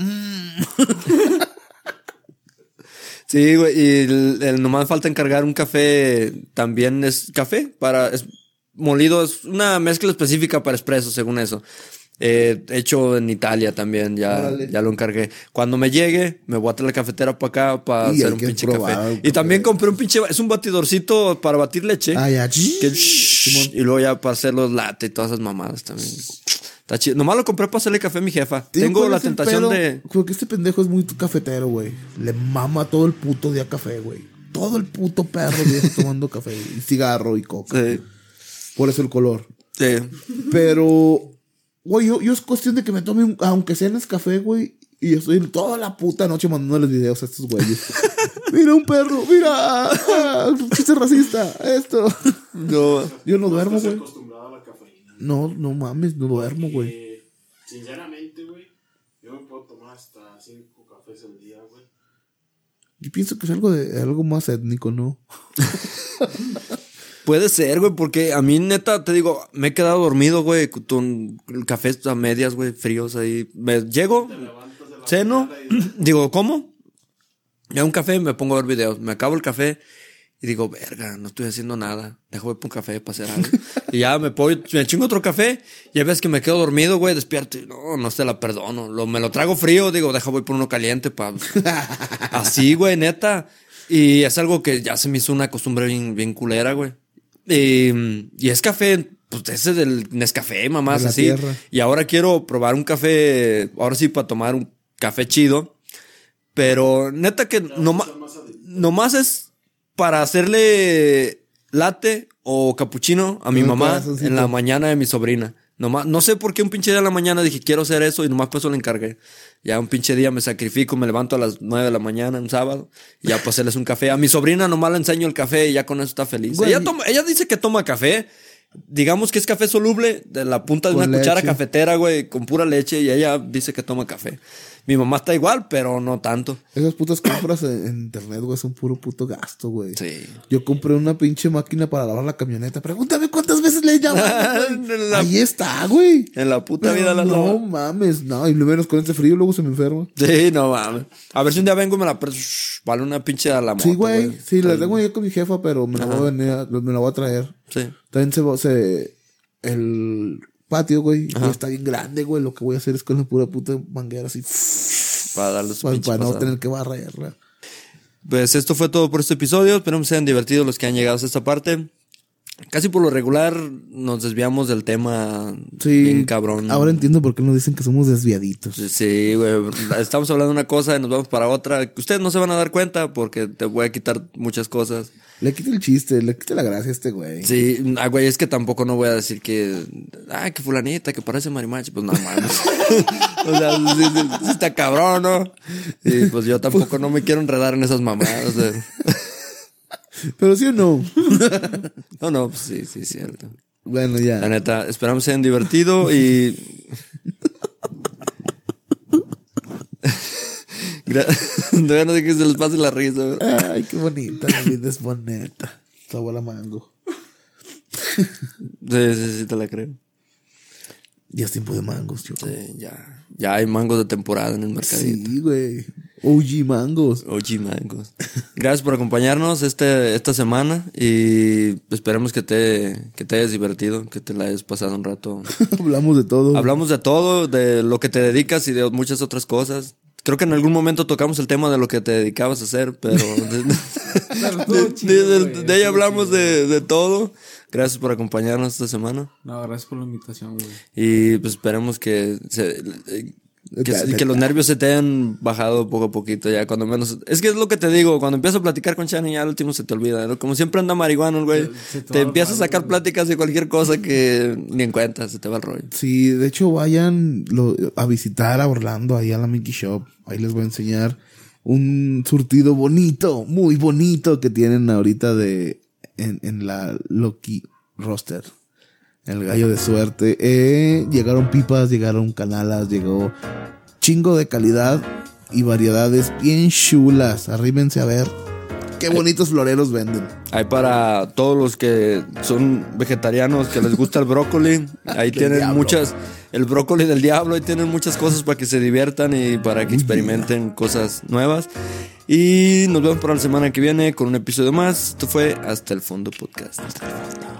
Sí, güey, y nomás falta encargar un café, también es café, es molido, es una mezcla específica para espresso, según eso. Hecho en Italia también, Órale. ya lo encargué. Cuando me llegue, me voy a traer la cafetera para acá para Y hacer hay un que pinche probar café. el Y café. también compré un pinche, es un batidorcito para batir leche. Ah, ya. Y luego ya para hacer los latte y todas esas mamadas también. Está chido. Nomás lo compré para hacerle café a mi jefa. Tengo la tentación de... Porque este pendejo es muy cafetero, güey. Le mama todo el puto día café, güey. Todo el puto perro día está tomando café. Y cigarro y coca. Sí. Por eso el color. Sí. Pero, güey, yo es cuestión de que me tome, aunque sea en café, güey. Y yo estoy toda la puta noche mandándoles videos a estos güeyes. Mira un perro, mira. Chiste racista, esto. No. Yo no duermo, Estás güey. acostumbrado a la cafeína. No mames, no duermo, güey. Sinceramente, güey, yo me puedo tomar hasta 5 cafés al día, güey. Yo pienso que es algo más étnico, ¿no? Puede ser, güey, porque a mí, neta, te digo, me he quedado dormido, güey, con el café a medias, güey, fríos ahí. Llego, ceno, digo, ¿cómo? Ya un café, me pongo a ver videos. Me acabo el café y digo, verga, no estoy haciendo nada. Dejo de poner un café para hacer algo. Y ya me chingo otro café. Ya ves que me quedo dormido, güey, despierto. Y no te la perdono. Me lo trago frío, digo, voy por uno caliente para... Así, güey, neta. Y es algo que ya se me hizo una costumbre bien culera, güey. Y es café, pues ese del Nescafé, mamás, De la así. tierra. Y ahora quiero probar un café, ahora sí, para tomar un café chido. Pero neta que nomás es para hacerle latte o cappuccino a mi Un mamá corazoncito. en la mañana de mi sobrina. Nomás, no sé por qué un pinche día en la mañana dije quiero hacer eso y nomás por eso le encargué. Ya un pinche día me sacrifico, me levanto a las 9 de la mañana un sábado y ya pues hacerles un café. A mi sobrina nomás le enseño el café y ya con eso está feliz. Güey. Ella dice que toma café. Digamos que es café soluble de la punta de Con una cuchara leche. cafetera, güey, con pura leche y ella dice que toma café. Mi mamá está igual, pero no tanto. Esas putas compras en internet, güey, son puro puto gasto, güey. Sí. Yo compré una pinche máquina para lavar la camioneta. Pregúntame cuántas veces le he llamado, güey. Ahí está, güey. En la puta Pero vida la no lavo. mames, no. Y lo menos con este frío, luego se me enferma. Sí, no mames. A ver si un día vengo y me la vale una pinche a la moto. Sí, güey. Sí, la tengo yo con mi jefa, pero me la Ajá. voy a venir, me la voy a traer. Sí. También el patio, güey, Ajá. ya está bien grande, güey. Lo que voy a hacer es con la pura puta manguera así. Para darles su Para, pinche no pasada. tener que barrerla. Pues esto fue todo por este episodio. Esperemos que se hayan divertido los que han llegado hasta esta parte. Casi por lo regular nos desviamos del tema Sí. bien cabrón. Ahora entiendo por qué nos dicen que somos desviaditos. Sí, güey. Estamos hablando de una cosa y nos vamos para otra. Ustedes no se van a dar cuenta porque te voy a quitar muchas cosas. Le quita el chiste, le quita la gracia a este güey. Sí, güey, es que tampoco no voy a decir que... que fulanita, que parece marimachi. Pues no mames. O sea, sí está cabrón, ¿no? Y pues yo tampoco no me quiero enredar en esas mamadas. Pero sí o no. No, pues sí, cierto. Bueno, ya. La neta, esperamos se hayan divertido y... Todavía no sé que se les pase la risa, güey. Ay, qué bonita. La vida es bonita. Tu abuela mango. Sí, te la creo. Ya es tiempo de mangos, yo. Sí, ya hay mangos de temporada en el mercadito. Sí, güey. OG mangos. OG mangos. Gracias por acompañarnos esta semana y esperemos que te hayas divertido, que te la hayas pasado un rato. Hablamos de todo. Hablamos de todo, de lo que te dedicas y de muchas otras cosas. Creo que en algún momento tocamos el tema de lo que te dedicabas a hacer, pero de ahí hablamos de todo. Gracias por acompañarnos esta semana. No, gracias por la invitación, güey. Y pues esperemos que Que los nervios se te han bajado poco a poquito ya, cuando menos. Es que es lo que te digo, cuando empiezo a platicar con Shani, ya al último se te olvida, ¿no? Como siempre anda marihuana el güey. Te empiezas a sacar pláticas de cualquier cosa que ni en cuenta, se te va el rollo. Sí, de hecho vayan a visitar a Orlando, ahí a la Mickey Shop. Ahí les voy a enseñar un surtido bonito, muy bonito que tienen ahorita en la Lucky Roster. El gallo de suerte. Llegaron pipas, llegaron canalas, llegó chingo de calidad y variedades bien chulas. Arrímense a ver qué bonitos floreros venden. Hay para todos los que son vegetarianos, que les gusta el brócoli. Ahí tienen diablo. muchas. El brócoli del diablo. Ahí tienen muchas cosas para que se diviertan y para que experimenten cosas nuevas. Y nos vemos para la semana que viene con un episodio más. Esto fue Hasta el Fondo Podcast. Hasta el Fondo.